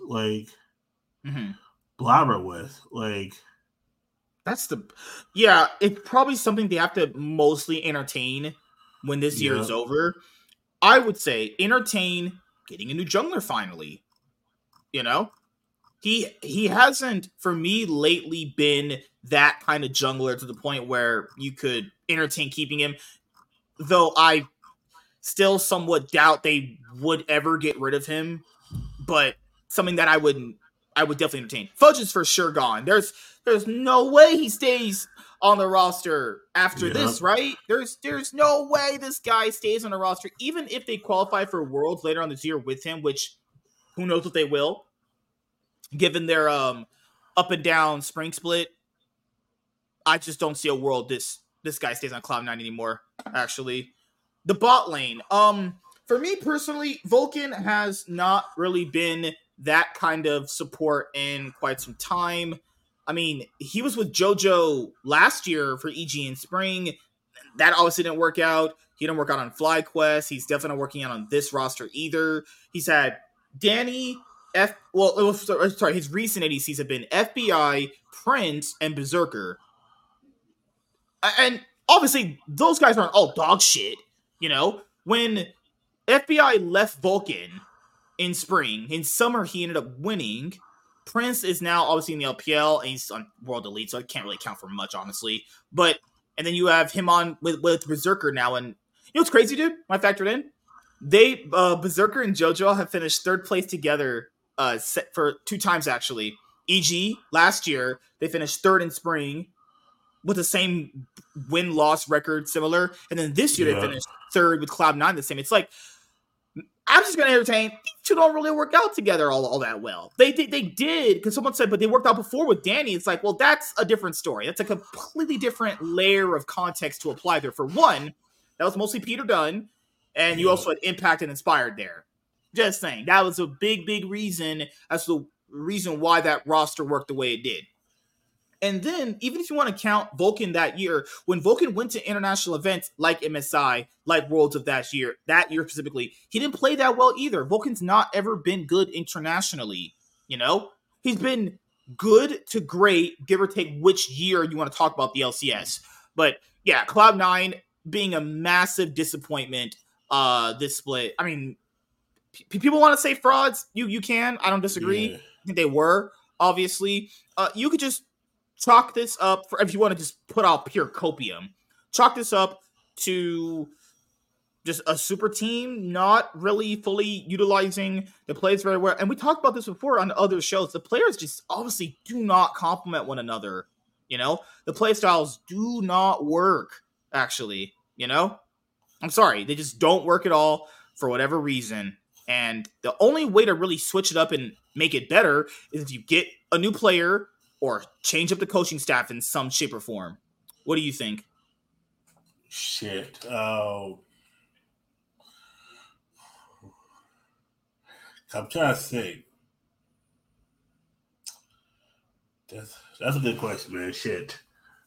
Blabber with? It's probably something they have to mostly entertain when this year is over. I would say entertain getting a new jungler finally. He hasn't, for me, lately been that kind of jungler to the point where you could entertain keeping him. Though I still somewhat doubt they would ever get rid of him, but something that I would definitely entertain. Fudge is for sure gone. There's no way he stays on the roster after this, right? There's no way this guy stays on the roster, even if they qualify for Worlds later on this year with him, which who knows what they will, given their up and down spring split. I just don't see a world this guy stays on Cloud9 anymore, actually. The bot lane. For me personally, Vulcan has not really been that kind of support in quite some time. I mean, he was with JoJo last year for EG in spring. That obviously didn't work out. He didn't work out on FlyQuest. He's definitely not working out on this roster either. He's had Danny, his recent ADCs have been FBI, Prince, and Berserker. And obviously, those guys aren't all dog shit, When FBI left Vulcan in spring, in summer he ended up winning. Prince is now obviously in the LPL, and he's on World Elite, so it can't really count for much, honestly. But and then you have him on with Berserker now, and you know what's crazy, dude? I factored in. They Berserker and JoJo have finished third place together for 2 times actually. E.g., last year they finished third in spring with the same win-loss record, similar, and then this year they finished third with Cloud9 the same. It's like, I'm just going to entertain, these two don't really work out together all that well. They did, because someone said, but they worked out before with Danny. It's like, well, that's a different story. That's a completely different layer of context to apply there. For one, that was mostly Peter Dunn, and you also had Impact and Inspired there. Just saying. That was a big, big reason as to the reason why that roster worked the way it did. And then, even if you want to count Vulcan that year, when Vulcan went to international events like MSI, like Worlds of that year specifically, he didn't play that well either. Vulcan's not ever been good internationally, you know? He's been good to great, give or take which year you want to talk about the LCS. But yeah, Cloud9 being a massive disappointment this split. I mean, people want to say frauds. You can. I don't disagree. Yeah. I think they were, obviously. You could just chalk this up, for if you want to just put out pure copium, chalk this up to just a super team not really fully utilizing the players very well. And we talked about this before on other shows. The players just obviously do not complement one another. You know, the play styles do not work, actually. You know, I'm sorry. They just don't work at all for whatever reason. And the only way to really switch it up and make it better is if you get a new player or change up the coaching staff in some shape or form. What do you think? Shit. I'm trying to think. That's a good question, man. Shit.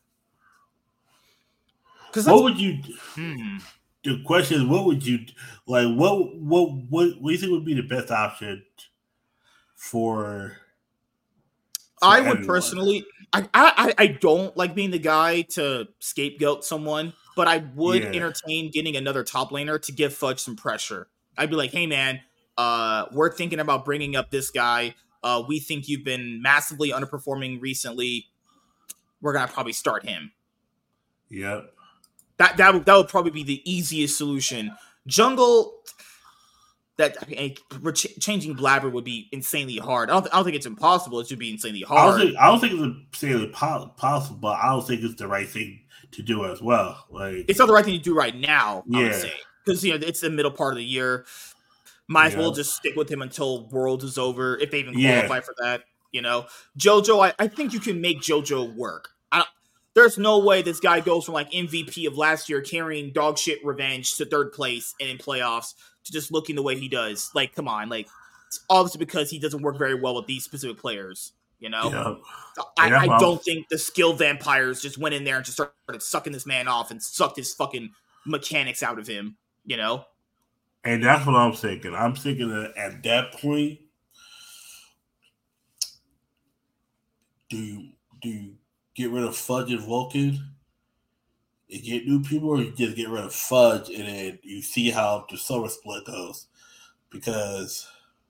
What would you? The question is, what would you like? What do you think would be the best option for I everyone? would personally, I don't like being the guy to scapegoat someone, but I would entertain getting another top laner to give Fudge some pressure. I'd be like, hey man, we're thinking about bringing up this guy. We think you've been massively underperforming recently. We're gonna probably start him. Yep. That would probably be the easiest solution. Jungle. Changing Blabber would be insanely hard. I don't think it's impossible. It should be insanely hard. I don't think it's insanely possible, but I don't think it's the right thing to do as well. Like, it's not the right thing to do right now, I would say. Because, you know, it's the middle part of the year. Might as well just stick with him until Worlds is over, if they even qualify for that. You know, JoJo, I think you can make JoJo work. There's no way this guy goes from like MVP of last year carrying dog shit Revenge to third place and in playoffs to just looking the way he does. Like, come on. Like, it's obviously because he doesn't work very well with these specific players, you know? Yeah. So I don't think the skill vampires just went in there and just started sucking this man off and sucked his fucking mechanics out of him, you know? And that's what I'm thinking. I'm thinking that at that point, do you get rid of Fudge and Vulcan and get new people, or you just get rid of Fudge and then you see how the summer split goes? Because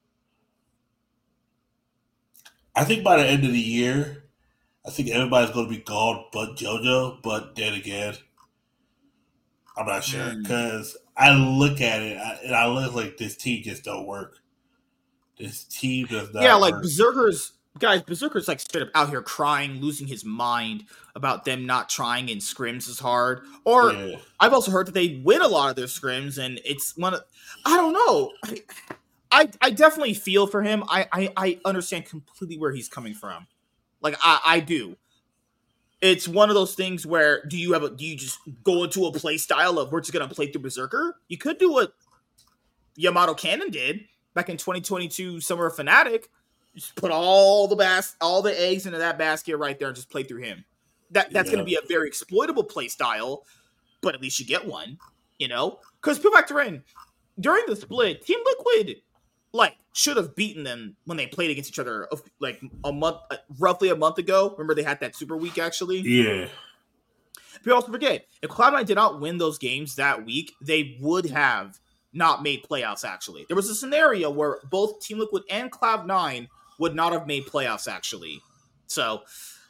I think by the end of the year, I think everybody's going to be gone but JoJo. But then again, I'm not sure, because I look at it and I look like this team just don't work. This team does not work. Like Berserker's like straight up out here crying, losing his mind about them not trying in scrims as hard. Or I've also heard that they win a lot of their scrims, and it's I don't know. I definitely feel for him. I understand completely where he's coming from. Like I do. It's one of those things where do you just go into a play style of we're just gonna play through Berserker? You could do what Yamato Cannon did back in 2022 Summer of Fnatic. Just put all the eggs into that basket right there and just play through him. That's going to be a very exploitable play style, but at least you get one, you know? Because people factor in, during the split, Team Liquid should have beaten them when they played against each other roughly a month ago. Remember they had that super week actually? Yeah. People also forget, if Cloud9 did not win those games that week, they would have not made playoffs actually. There was a scenario where both Team Liquid and Cloud9 would not have made playoffs, actually. So,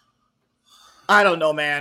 I don't know, man.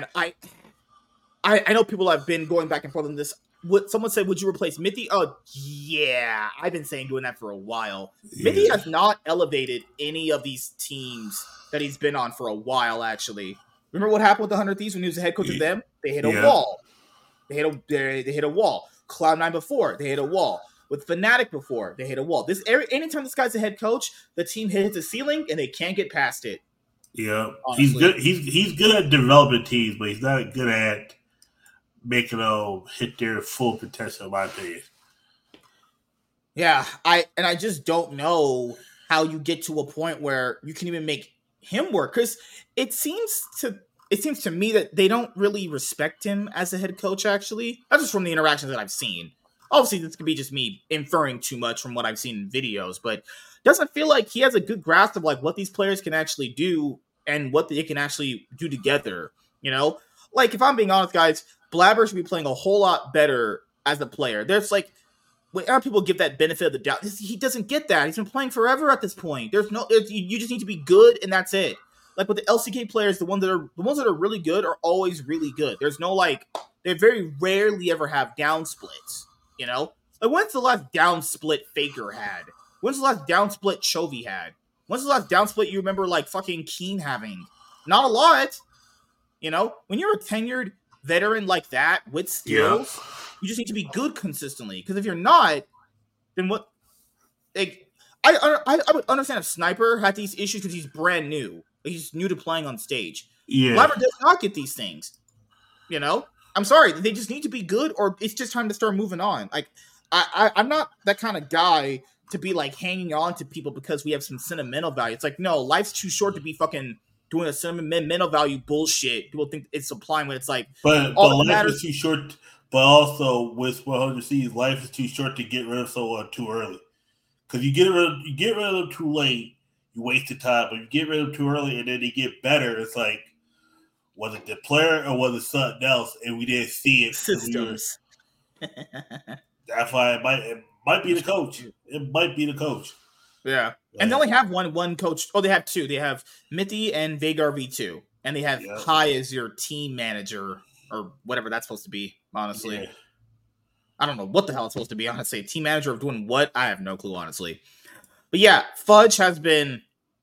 I know people have been going back and forth on this. Someone said, would you replace Mithy? Oh, yeah. I've been saying doing that for a while. Yeah. Mithy has not elevated any of these teams that he's been on for a while, actually. Remember what happened with the 100 Thieves when he was the head coach of them? They hit a wall. They hit a wall. Cloud9 before, they hit a wall. With Fnatic before, they hit a wall. Anytime this guy's a head coach, the team hits a ceiling and they can't get past it. Yeah. Honestly. He's good. He's good at developing teams, but he's not good at making them hit their full potential, in my opinion. Yeah, I just don't know how you get to a point where you can even make him work, because it seems to me that they don't really respect him as a head coach, actually. That's just from the interactions that I've seen. Obviously, this could be just me inferring too much from what I've seen in videos, but it doesn't feel like he has a good grasp of like what these players can actually do and what they can actually do together, you know? Like, if I'm being honest, guys, Blabber should be playing a whole lot better as a player. There's like, when people give that benefit of the doubt, he doesn't get that. He's been playing forever at this point. You just need to be good, and that's it. Like with the LCK players, the ones that are really good are always really good. There's no like, they very rarely ever have down splits. You know, like when's the last down split Faker had? When's the last down split Chovy had? When's the last down split you remember like fucking Keen having? Not a lot. You know, when you're a tenured veteran like that with skills, you just need to be good consistently. Because if you're not, then what? Like, I would understand if Sniper had these issues because he's brand new. He's new to playing on stage. Yeah, Blabber does not get these things. You know, I'm sorry. They just need to be good, or it's just time to start moving on. Like, I'm not that kind of guy to be like hanging on to people because we have some sentimental value. It's like, no, life's too short to be fucking doing a sentimental value bullshit. People think it's supplying when it's like, but life is too short. But also with 100 Thieves, life is too short to get rid of someone too early. Because you get rid of them too late, you wasted time. But you get rid of them too early, and then they get better. It's like, was it the player or was it something else? And we didn't see it. Systems. That's why it might be the coach. It might be the coach. Yeah. And they only have one coach. Oh, they have two. They have Mithy and Veigar V2. And they have Kai as your team manager or whatever that's supposed to be, honestly. Yeah. I don't know what the hell it's supposed to be, honestly. Team manager of doing what? I have no clue, honestly. But yeah, Fudge has been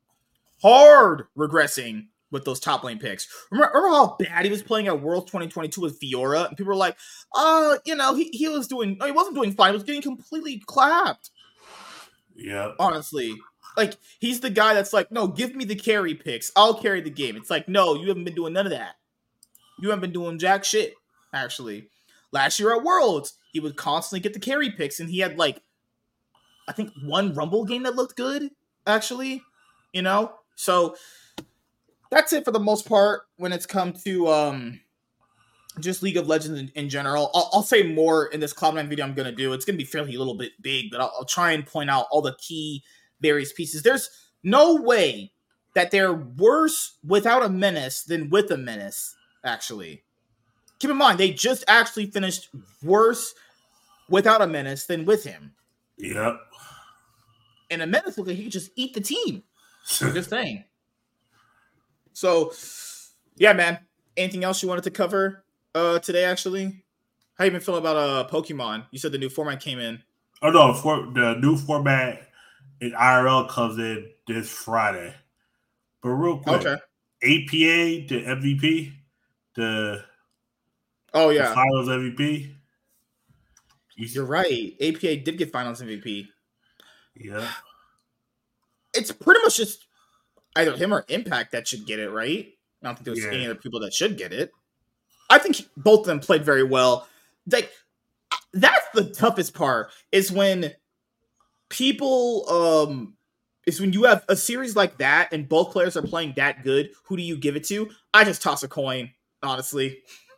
hard regressing with those top lane picks. Remember how bad he was playing at Worlds 2022 with Fiora? And people were like, he wasn't doing fine. He was getting completely clapped. Yeah. Honestly. Like, he's the guy that's like, no, give me the carry picks. I'll carry the game. It's like, no, you haven't been doing none of that. You haven't been doing jack shit, actually. Last year at Worlds, he would constantly get the carry picks, and he had, like, I think one Rumble game that looked good, actually. You know? So, that's it for the most part when it's come to just League of Legends in general. I'll say more in this Cloud9 video I'm going to do. It's going to be fairly a little bit big, but I'll try and point out all the key various pieces. There's no way that they're worse without a menace than with a menace, actually. Keep in mind, they just actually finished worse without a menace than with him. Yep. And a menace looked like he could just eat the team. Just saying. So, yeah, man. Anything else you wanted to cover today, actually? How you been feeling about Pokemon? You said the new format came in. Oh, no. The new format in IRL comes in this Friday. But real quick, APA, the MVP, the Finals MVP. You're right. APA did get Finals MVP. Yeah. It's pretty much just either him or Impact that should get it, right? I don't think there's any other people that should get it. I think both of them played very well. Like, that's the toughest part, is when people, is when you have a series like that and both players are playing that good, who do you give it to? I just toss a coin, honestly.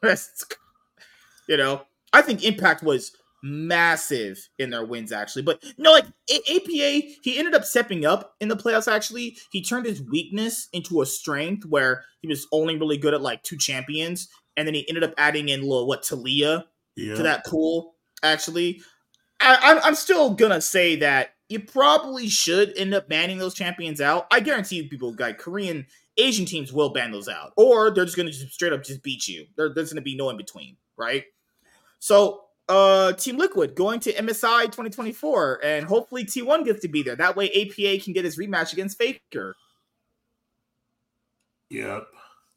You know, I think Impact was massive in their wins, actually. But no, like APA, he ended up stepping up in the playoffs, actually. He turned his weakness into a strength where he was only really good at like 2 champions. And then he ended up adding in Talia to that pool, actually. I'm still going to say that you probably should end up banning those champions out. I guarantee you people, like Korean, Asian teams will ban those out. Or they're just going to just straight up just beat you. There's going to be no in between, right? So, Team Liquid going to MSI 2024, and hopefully T1 gets to be there. That way APA can get his rematch against Faker. Yep.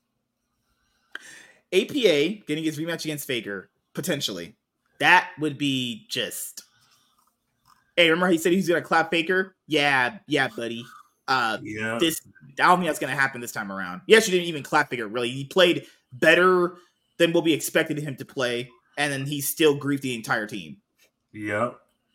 APA getting his rematch against Faker, potentially. That would be just... Hey, remember he said he's going to clap Faker? Yeah, buddy. I don't think that's going to happen this time around. He actually didn't even clap Faker, really. He played better than what we expected him to play, and then he still griefed the entire team. Yep.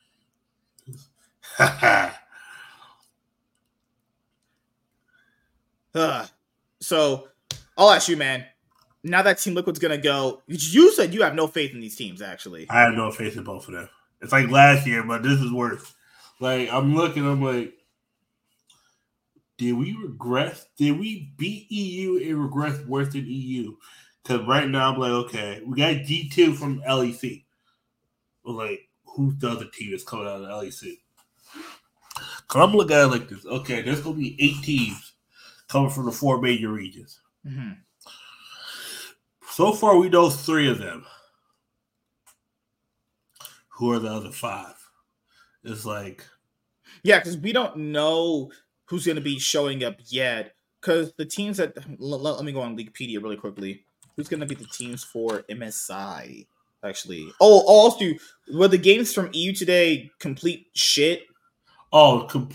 So, I'll ask you, man. Now that Team Liquid's going to go, you said you have no faith in these teams, actually. I have no faith in both of them. It's like last year, but this is worse. Like, I'm looking, I'm like, did we regress? Did we beat EU and regress worse than EU? Because right now, I'm like, okay, we got G2 from LEC. But like, who's the other team that's coming out of LEC? Because I'm looking at it like this. Okay, there's going to be 8 teams coming from the 4 major regions. Mm-hmm. So far, we know 3 of them. Who are the other 5? It's like... Yeah, because we don't know who's going to be showing up yet. Because the teams that... Let me go on Wikipedia really quickly. Who's going to be the teams for MSI, actually? Also, were the games from EU today complete shit? The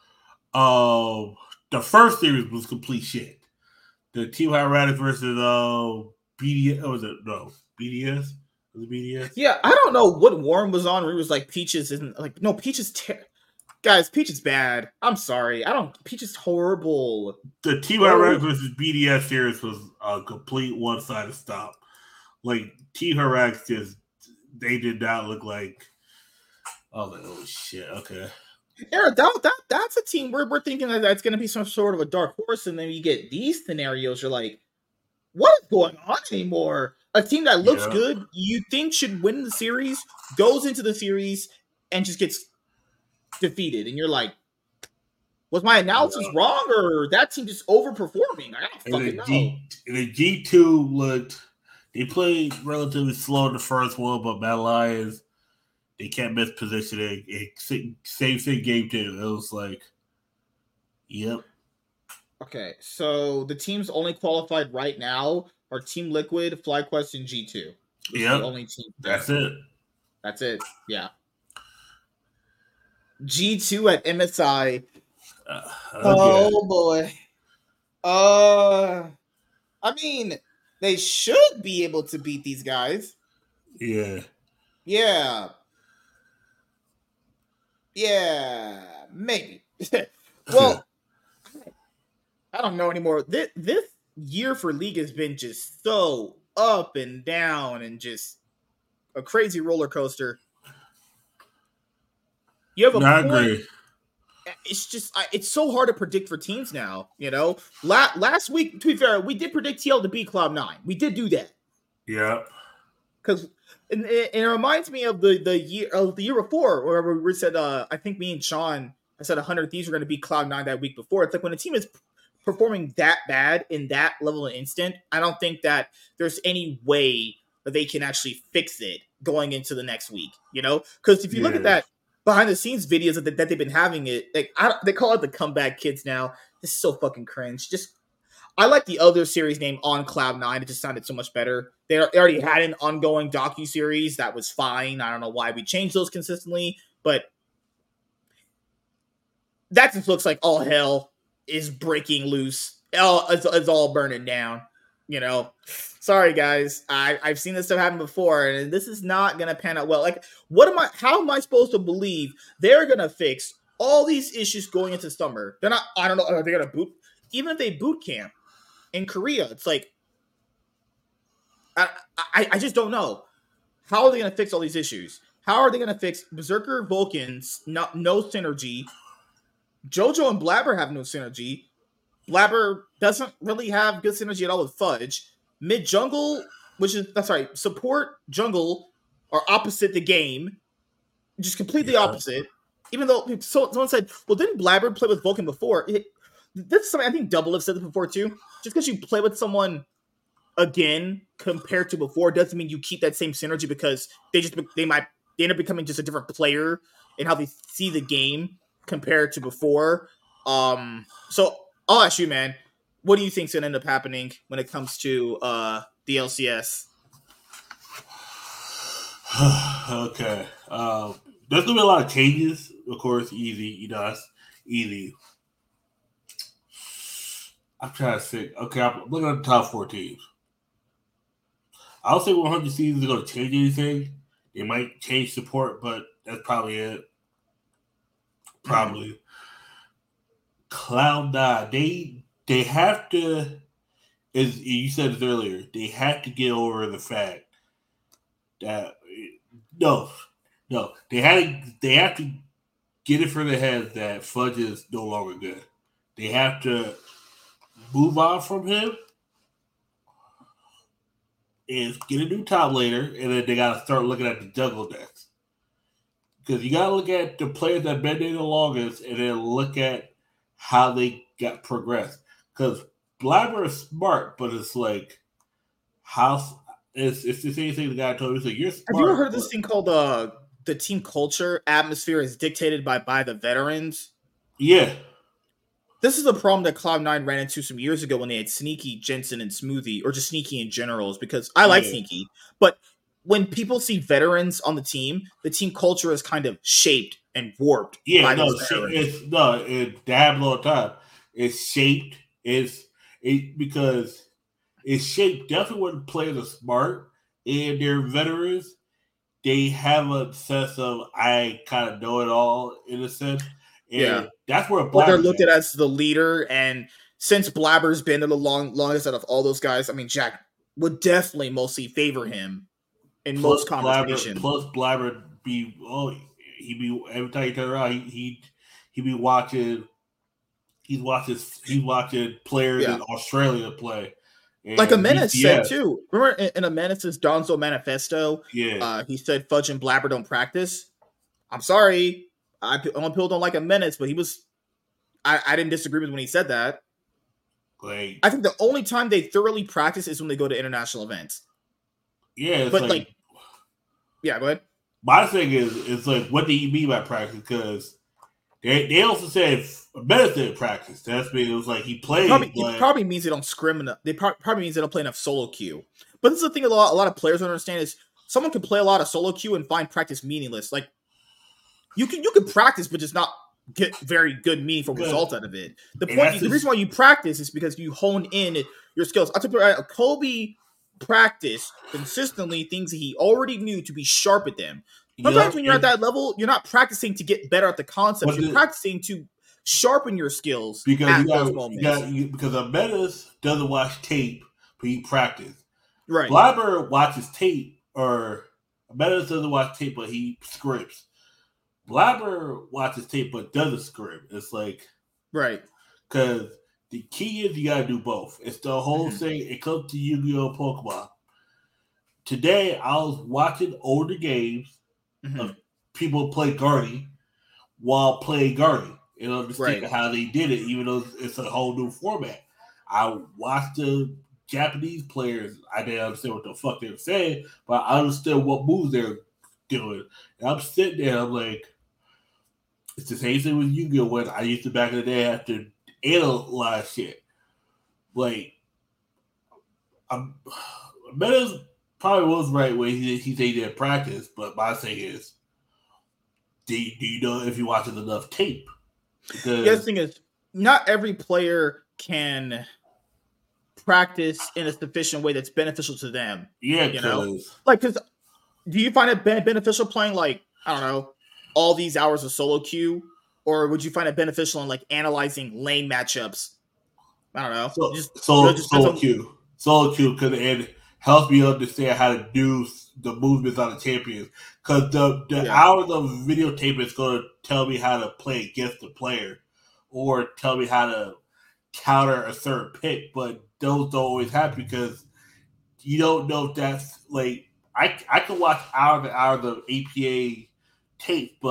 first series was complete shit. The Team High Radic versus BDS... Was it? No, BDS? Was it BDS? Yeah, I don't know what Warren was on where he was like, Peaches isn't... Like, no, Peaches... Guys, Peach is bad. I'm sorry. Peach is horrible. The Team Iraq versus BDS series was a complete one-sided stop. Like, Team Iraq they did not look like... Oh, shit, okay. Eric, that's a team where we're thinking that that's going to be some sort of a dark horse, and then you get these scenarios, you're like, what is going on anymore? A team that looks good, you think should win the series, goes into the series, and just gets defeated, and you're like, was my analysis wrong, or that team just overperforming? I don't fucking know. The G2 looked, they played relatively slow in the first one, but Mad Lions, they can't miss positioning. Same thing game 2. It was like, yep. Okay, so the teams only qualified right now are Team Liquid, FlyQuest, and G2. Yep. The only team. That's it. That's it. Yeah. G2 at MSI. Oh boy. I mean, they should be able to beat these guys. Yeah. Yeah, maybe. Well, I don't know anymore. This year for League has been just so up and down and just a crazy roller coaster. You have a point. I agree. It's just it's so hard to predict for teams now. You know, last week, to be fair, we did predict TL to beat Cloud9. We did do that. Yeah. Because it reminds me of the year before, where we said I think me and Sean, I said 100 Thieves were going to beat Cloud9 that week before. It's like when a team is performing that bad in that level of instant, I don't think that there's any way that they can actually fix it going into the next week. You know, because if you look at that behind the scenes videos that they've been having, they call it the comeback kids now. This is so fucking cringe. I like the other series name On Cloud9. It just sounded so much better. They already had an ongoing docu-series that was fine. I don't know why we changed those consistently, but that just looks like all hell is breaking loose. It's all burning down. You know, sorry guys. I've seen this stuff happen before, and this is not gonna pan out well. Like, how am I supposed to believe they're gonna fix all these issues going into summer? They're not. I don't know. Are they gonna boot? Even if they boot camp in Korea, it's like I just don't know. How are they gonna fix all these issues? How are they gonna fix Berserker Vulcans? No synergy. JoJo and Blabber have no synergy. Blabber doesn't really have good synergy at all with Fudge. Mid jungle, support jungle are opposite the game, just completely opposite. even though someone said, well, didn't Blabber play with Vulcan before? That's something I think Double have said this before too. Just because you play with someone again compared to before doesn't mean you keep that same synergy, because they end up becoming just a different player in how they see the game compared to before. So I'll ask you, man, what do you think's gonna end up happening when it comes to the LCS? Okay. There's gonna be a lot of changes, of course. Easy, that's easy. I'm trying to think. Okay, I'm looking at the top 4 teams. I don't think 100 seasons are going to change anything. They might change support, but that's probably it. Probably. Cloud9, they have to, as you said this earlier, they have to get over the fact that no, they have to get it for their heads that Fudge is no longer good. They have to move on from him and get a new top laner, and then they got to start looking at the jungle decks. Because you got to look at the players that have been there the longest, and then look at how they got progressed. Because Blabber is smart, but it's like, it's the same thing the guy told me. He's like, you're smart. Have you ever heard this thing called the team culture atmosphere is dictated by the veterans? Yeah. This is a problem that Cloud9 ran into some years ago when they had Sneaky, Jensen, and Smoothie, or just Sneaky in general, is because I like Sneaky, but when people see veterans on the team culture is kind of shaped and warped. Yeah, it dabs all the time. It's shaped. Because it's shaped definitely when players are smart and they're veterans. They have a sense of, I kind of know it all, in a sense. And that's where they're looked at as the leader. And since Blabber's been the longest out of all those guys, I mean, Jack would definitely mostly favor him in most conversations. Plus, Blabber he'd be every time you turn around, he'd be watching. He's watching players in Australia play. And like Amenas said too. Remember in Amenas' Donzo manifesto? Yeah. He said Fudge and Blabber don't practice. I'm sorry. I people don't like Amenas, but he was. I didn't disagree with when he said that. Like, I think the only time they thoroughly practice is when they go to international events. Yeah, but go ahead. My thing is, it's like, what do you mean by practice? Because they also said Amenas didn't practice. That's mean it was like he played. It probably means they don't scrim enough. They probably means they don't play enough solo queue. But this is the thing a lot of players don't understand is someone can play a lot of solo queue and find practice meaningless. Like you can practice, but just not get very good, meaningful results out of it. The reason why you practice is because you hone in your skills. I took Kobe practice consistently things that he already knew to be sharp at them. Sometimes when you're at that level, you're not practicing to get better at the concepts. You're practicing to sharpen your skills because those moments. Because Amenas doesn't watch tape, but he practices. Right. Blabber watches tape, or Amenas doesn't watch tape, but he scripts. Blabber watches tape, but doesn't script. It's like, right. Because the key is you gotta do both. It's the whole thing. It comes to Yu-Gi-Oh! Pokemon. Today, I was watching older games of people play Guardy while playing Guardy and understand how they did it, even though it's a whole new format. I watched the Japanese players. I didn't understand what the fuck they were saying, but I understood what moves they're doing. And I'm sitting there, I'm like, it's the same thing with Yu-Gi-Oh! When I used to back in the day have to analyze shit. Like, Meadows probably was right when he said he didn't practice, but my thing is, do you know if you're watching enough tape? Because the thing is, not every player can practice in a sufficient way that's beneficial to them. Yeah, because do you find it beneficial playing, like, I don't know, all these hours of solo queue, or would you find it beneficial in like analyzing lane matchups? I don't know. Solo queue, because it helps me understand how to do the movements on the champions. Because the hours of videotape is going to tell me how to play against the player, or tell me how to counter a certain pick. But those don't always happen because you don't know if that's like. I can watch hours and hours of APA tape, but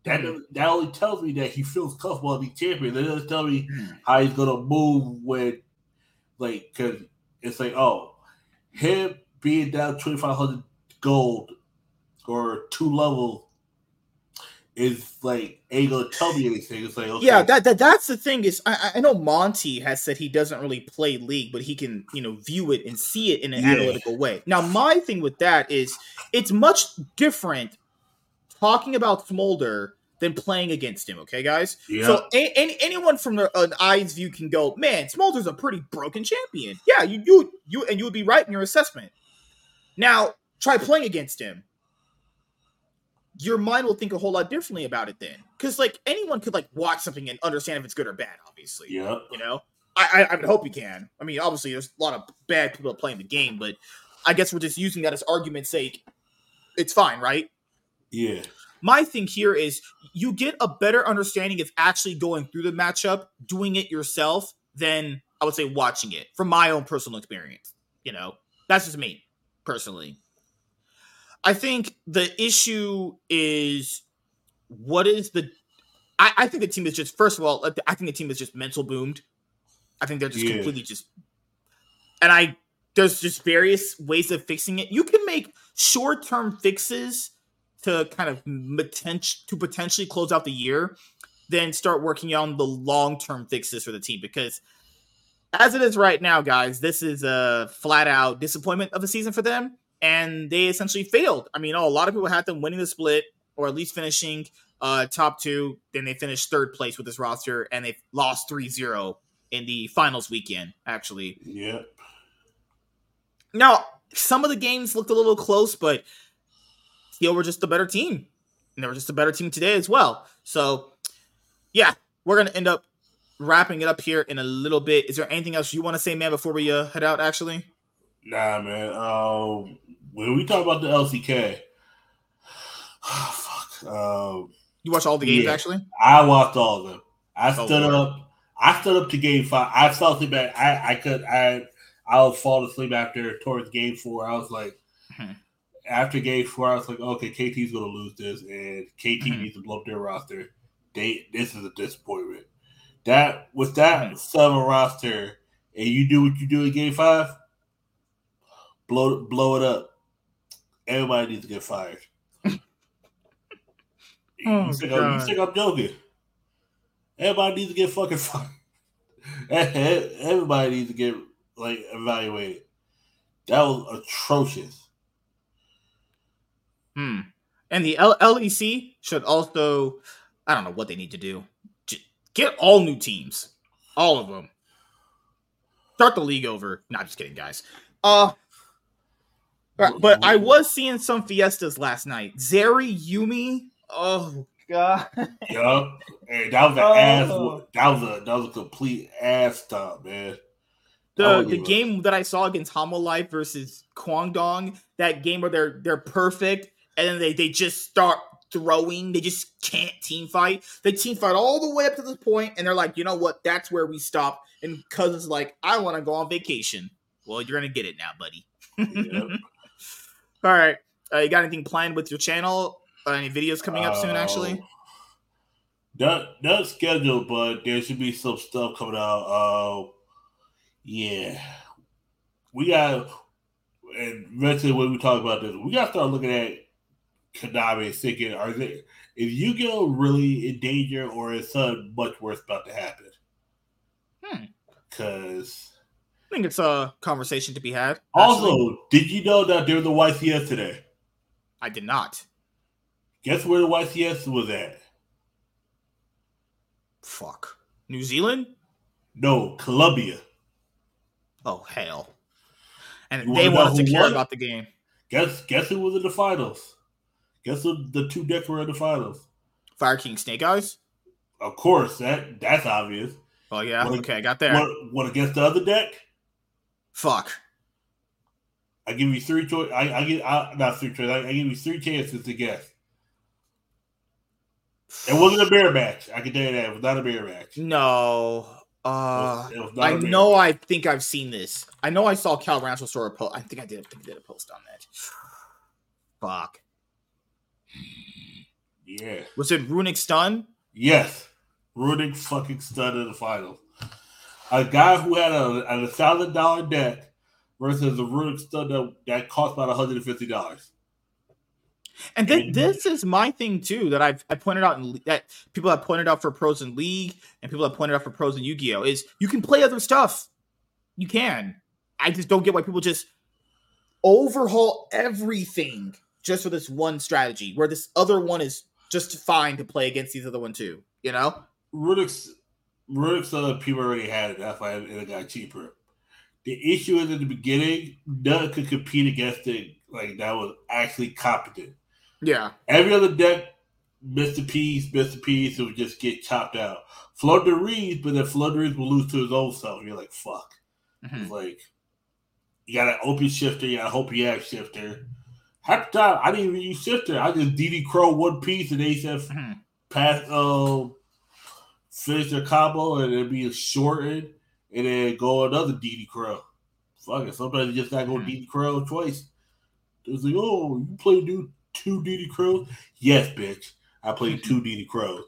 that only tells me that he feels comfortable being champion. It doesn't tell me how he's gonna move when, like, because it's like, oh, him being down 2,500 gold or 2 levels is like ain't gonna tell me anything. It's like, okay. Yeah, that's the thing is I know Monty has said he doesn't really play League, but he can view it and see it in an analytical way. Now my thing with that is it's much different talking about Smolder than playing against him. Okay, guys. Yeah. So anyone from an eye's view can go, man, Smolder's a pretty broken champion. Yeah, you would be right in your assessment. Now try playing against him. Your mind will think a whole lot differently about it then. Because, like, anyone could, like, watch something and understand if it's good or bad, obviously. Yeah. I would hope you can. I mean, obviously, there's a lot of bad people playing the game, but I guess we're just using that as argument's sake. It's fine, right? Yeah. My thing here is you get a better understanding of actually going through the matchup, doing it yourself, than, I would say, watching it, from my own personal experience. That's just me, personally. I think the issue is I think the team is just, first of all, I think the team is just mental boomed. I think they're just completely there's just various ways of fixing it. You can make short-term fixes to kind of potentially close out the year, then start working on the long-term fixes for the team. Because as it is right now, guys, this is a flat-out disappointment of a season for them. And they essentially failed. I mean, a lot of people had them winning the split or at least finishing top 2. Then they finished 3rd place with this roster, and they lost 3-0 in the finals weekend, actually. Yep. Now, some of the games looked a little close, but Steel were just the better team. And they were just a better team today as well. So, yeah, we're going to end up wrapping it up here in a little bit. Is there anything else you want to say, man, before we head out, actually? Nah, man. When we talk about the LCK, fuck. You watched all the games, actually? I watched all of them. I stood up to game 5. I fell asleep back. I was falling asleep towards game 4. I was like, after game 4, I was like, okay, KT's gonna lose this, and KT needs to blow up their roster. This is a disappointment. That with that 7 roster, and you do what you do in game 5, blow it up. Everybody needs to get fired. You think I'm joking? Everybody needs to get fucking fired. Everybody needs to get evaluated. That was atrocious. And the LEC should also, I don't know what they need to do. Just get all new teams, all of them. Start the league over. Not just kidding, guys. But I was seeing some fiestas last night. Zeri, Yumi. Oh god. Yup. Hey, that was an ass. That was a complete ass stop, man. The game that I saw against Homolife versus Kwangdong, that game where they're perfect, and then they just start throwing. They just can't team fight. They team fight all the way up to this point, and they're like, you know what? That's where we stop. And Cuz is like, I want to go on vacation. Well, you're gonna get it now, buddy. Yep. All right. You got anything planned with your channel? Any videos coming up soon, actually? Not scheduled, but there should be some stuff coming out. Yeah. We got, and eventually when we talk about this, we got to start looking at Konami and thinking, is Yu-Gi-Oh! Really in danger, or is something much worse about to happen? Because I think it's a conversation to be had. Also, did you know that there was a YCS today? I did not. Guess where the YCS was at? Fuck. New Zealand? No, Colombia. Oh, hell. And they wanted to care about the game. Guess who was in the finals? Guess who the 2 decks were in the finals? Fire King Snake Eyes? Of course, that's obvious. Oh, yeah? Okay, I got there. What against the other deck? Fuck. I give you 3 choices. Not 3 choices. I give you 3 chances to guess. It wasn't a bear match. I can tell you that. It was not a bear match. No. I think I've seen this. I know I saw Cal Rancho store a post. I think I did a post on that. Fuck. Yeah. Was it Runic Stun? Yes. Runic fucking Stun in the finals. A guy who had a $1,000 deck versus a Runic Stun that cost about $150. And this is my thing too that I pointed out that people have pointed out for pros in League and people have pointed out for pros in Yu-Gi-Oh! Is you can play other stuff. You can. I just don't get why people just overhaul everything just for this one strategy, where this other one is just fine to play against these other one too. You know, Runic's people already had it. That's why it got cheaper. The issue is in the beginning, none could compete against it like that was actually competent. Yeah. Every other deck, Mr. Piece, it would just get chopped out. Floowandereeze, but then Floowandereeze will lose to his own self. You're like, fuck. It's like, you got an open shifter, you got a hope you have shifter. Half the time, I didn't even use shifter. I just DD Crow one piece and they said pass, finish their combo and it'd be shortened and then go another DD Crow. Fuck it. Sometimes you just gotta go DD Crow twice. It's like, oh, you play two DD Crows? Yes, bitch. I played two DD Crows.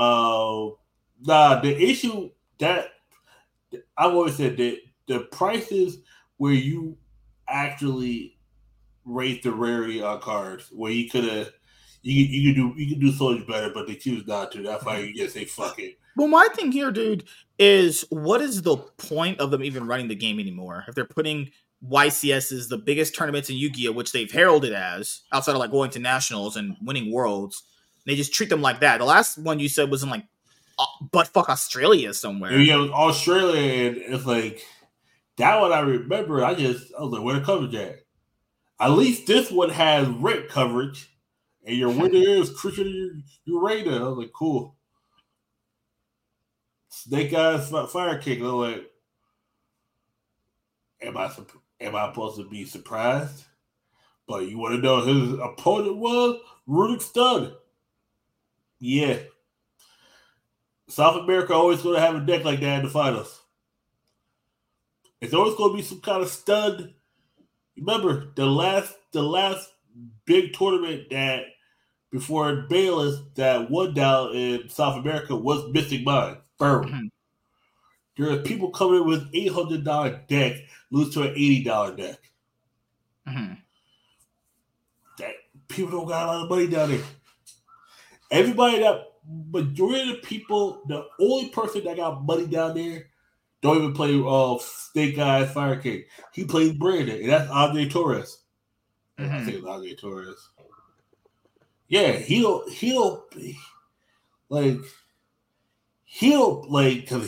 The issue that I've always said that the prices where you actually rate the rarity on cards, where you could have, you could do so much better, but they choose not to. That's why you just say fuck it. Well, my thing here, dude, is what is the point of them even running the game anymore? If they're putting YCS is the biggest tournaments in Yu-Gi-Oh, which they've heralded as, outside of like going to nationals and winning worlds, they just treat them like that. The last one you said was in like buttfuck Australia somewhere. Yeah, Australia, and it's like that one I remember. I was like, where the coverage at? At least this one has red coverage, and your winner is Christian Urena. I was like, cool. Snake Eyes Fire Kick. I was like, am I supposed to be surprised? But you want to know who his opponent was? Runic Stun. Yeah. South America always going to have a deck like that in the finals. It's always going to be some kind of stun. Remember, the last big tournament that before Bayless that won down in South America was Mystic Mind. Boom. There are people coming in with $800 deck, lose to an $80 deck. That people don't got a lot of money down there. Majority of the people, the only person that got money down there don't even play Snake Eyes Fire King. He played Brandon, and that's Andre Torres. I think it's Andre Torres. Yeah, he'll because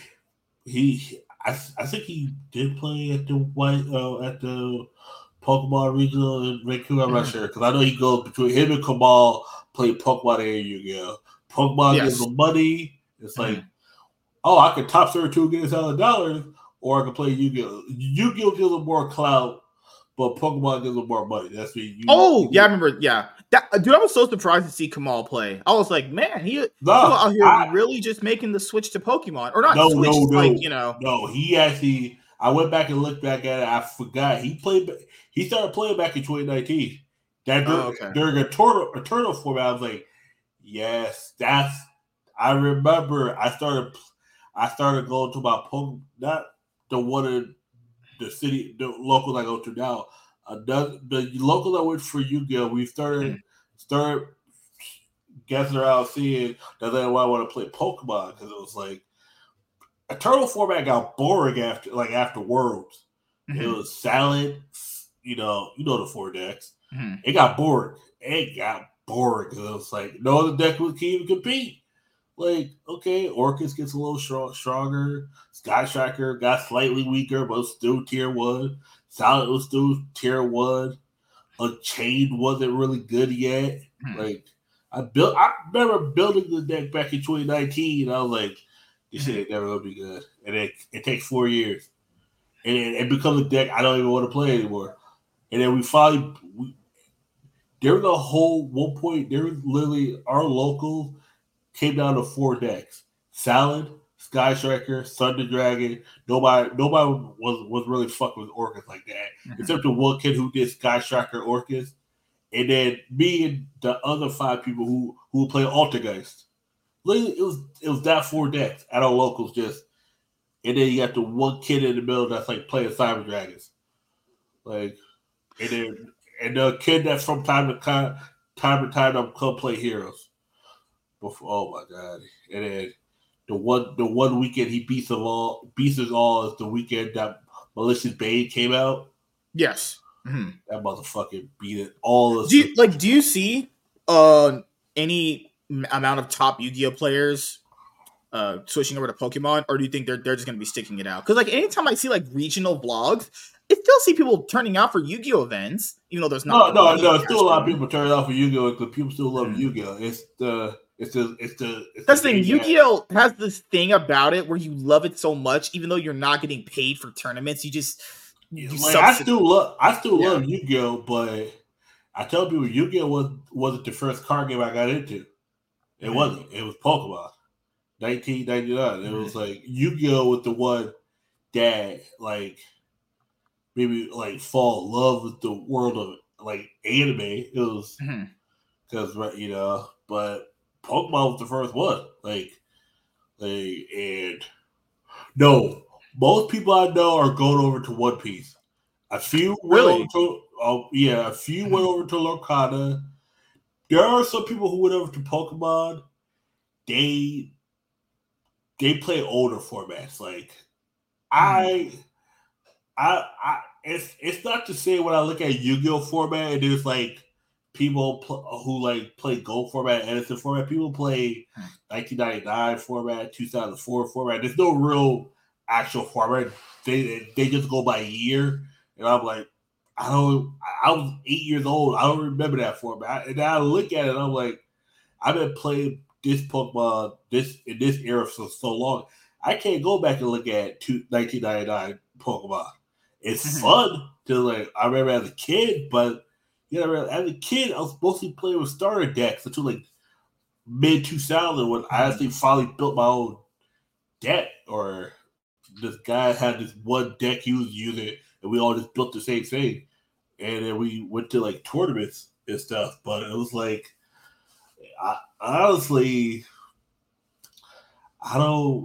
I think he did play at the Pokemon Regional in Vancouver. I'm not sure because I know he goes between him and Kamal play Pokemon and Yu-Gi-Oh. Pokemon gives him money. It's like, oh, I could top serve 2 against $1,000, or I could play Yu-Gi-Oh. Yu-Gi-Oh gives him more clout, but Pokemon gives him more money. That's what I remember. Yeah, dude, I was so surprised to see Kamal play. I was like, man, he's out here really just making the switch to Pokemon, or not? No, he actually. I went back and looked back at it. I forgot he started playing back in 2019. During a tournament format, I was like, yes, I remember. I started going to my Pokemon, not the one in the city, the local I go to now. The local I went for Yu-Gi-Oh, we started guessing around, seeing that I want to play Pokemon because it was like a turtle format got boring after Worlds. It was Salad, you know the 4 decks. It got boring. Because it was like no other deck can even compete. Like, okay, Orcus gets a little stronger. Sky Striker got slightly weaker, but still tier 1. Salad was still tier 1. Unchained wasn't really good yet. Like, I remember building the deck back in 2019, and I was like, this shit ain't never gonna be good. And it takes 4 years. And it becomes a deck I don't even want to play anymore. And then there was a whole one point, there was literally our local came down to 4 decks. Salad, Sky Striker, Thunder Dragon. Nobody was really fucking with Orcus like that. Except the one kid who did Sky Striker Orcus. and then me and the other 5 people who play Altergeist. Literally, it was that 4 decks at our locals just, and then you got the one kid in the middle that's like playing Cyber Dragons, like, and the kid that's from time to time I'm come play Heroes. Before, oh my god! And then the one weekend he beats us all is the weekend that Malicious Bane came out. Yes. Mm-hmm. That motherfucker beat it all. Do you see any amount of top Yu-Gi-Oh players switching over to Pokemon, or do you think they're just going to be sticking it out? Because like anytime I see like regional vlogs, I still see people turning out for Yu-Gi-Oh events, even though there's not. No. Still a lot of people turning out for Yu-Gi-Oh because people still love Yu-Gi-Oh. It's the thing. Yu-Gi-Oh has this thing about it where you love it so much, even though you're not getting paid for tournaments. You just I still love Yu-Gi-Oh, but I tell people Yu-Gi-Oh wasn't the first card game I got into. It wasn't. It was Pokemon. 1999. It was like Yu-Gi-Oh was the one that like maybe like fall in love with the world of like anime. It was because but Pokemon was the first one. And no, most people I know are going over to One Piece. A few went over to went over to Lorcana. There are some people who went over to Pokemon. They play older formats. Like it's not to say when I look at Yu-Gi-Oh format and there's like people who like play Gold format, Edison format. People play 1999 format, 2004 format. There's no real actual format. They just go by year, and I'm like, I was 8 years old. I don't remember that format. And I look at it, and I'm like, I've been playing this Pokemon in this era for so long. I can't go back and look at 1999 Pokemon. It's fun to like. I remember as a kid, but as a kid, I was mostly playing with starter decks until like mid 2000 when I actually finally built my own deck. Or this guy had this one deck he was using, and we all just built the same thing. And then we went to like tournaments and stuff. But it was like, honestly, I don't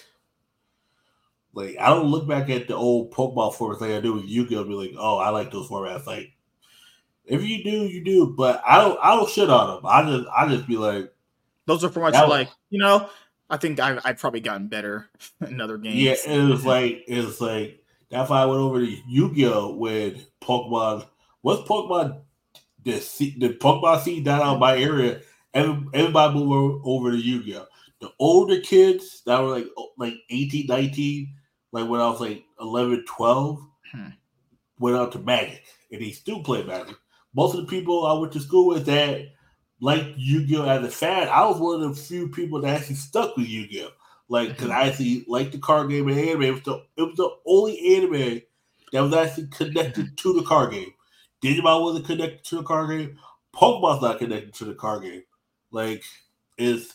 I don't look back at the old Pokemon formats like I do with Yu-Gi-Oh! And be like, oh, I like those formats. Like, if you do, you do. But I don't shit on them. I just be like, those are formats you like. I think I've probably gotten better in other games. Yeah, it was like that's why I went over to Yu-Gi-Oh! With Pokemon. Once Pokemon the Pokemon scene died out of my area, everybody moved over to Yu-Gi-Oh! The older kids that were like 18, 19, like when I was like 11, 12, went out to Magic, and they still play Magic. Most of the people I went to school with that liked Yu-Gi-Oh! As a fan, I was one of the few people that actually stuck with Yu-Gi-Oh! Like, because I actually liked the card game and anime. It was the only anime that was actually connected to the card game. Digimon wasn't connected to the card game. Pokemon's not connected to the card game. Like, it's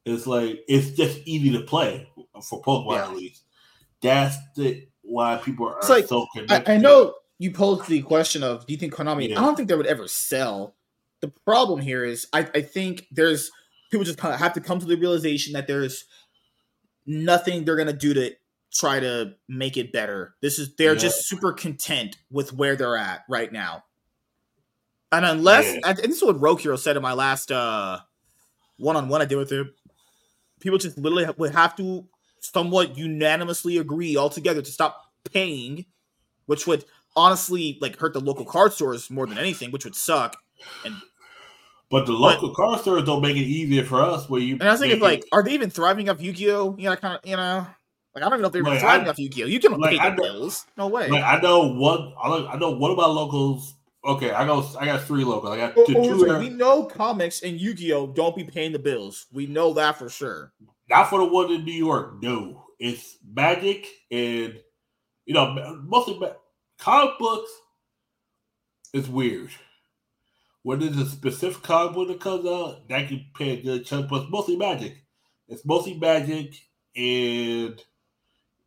just easy to play for Pokemon at least. That's why people are so connected. I know you posed the question of, do you think Konami? I don't think they would ever sell. The problem here is, I think there's people just kind of have to come to the realization that there's nothing they're gonna do to try to make it better. They're just super content with where they're at right now. And unless, and this is what Rokiro said in my last one-on-one I did with him, people just literally would have to somewhat unanimously agree altogether to stop paying, which would honestly like hurt the local card stores more than anything, which would suck. But the local card stores don't make it easier for us. And I was thinking, are they even thriving off Yu-Gi-Oh? Like I don't even know if they're even thriving off Yu-Gi-Oh. You can pay the bills. No way. I know one of my locals. Okay, I got 3 locals. I got 2. We know comics and Yu-Gi-Oh don't be paying the bills. We know that for sure. Not for the one in New York. No, it's Magic and mostly comic books. It's weird. When there's a specific comic book that comes out, that can pay a good chunk, but it's mostly Magic. It's mostly Magic and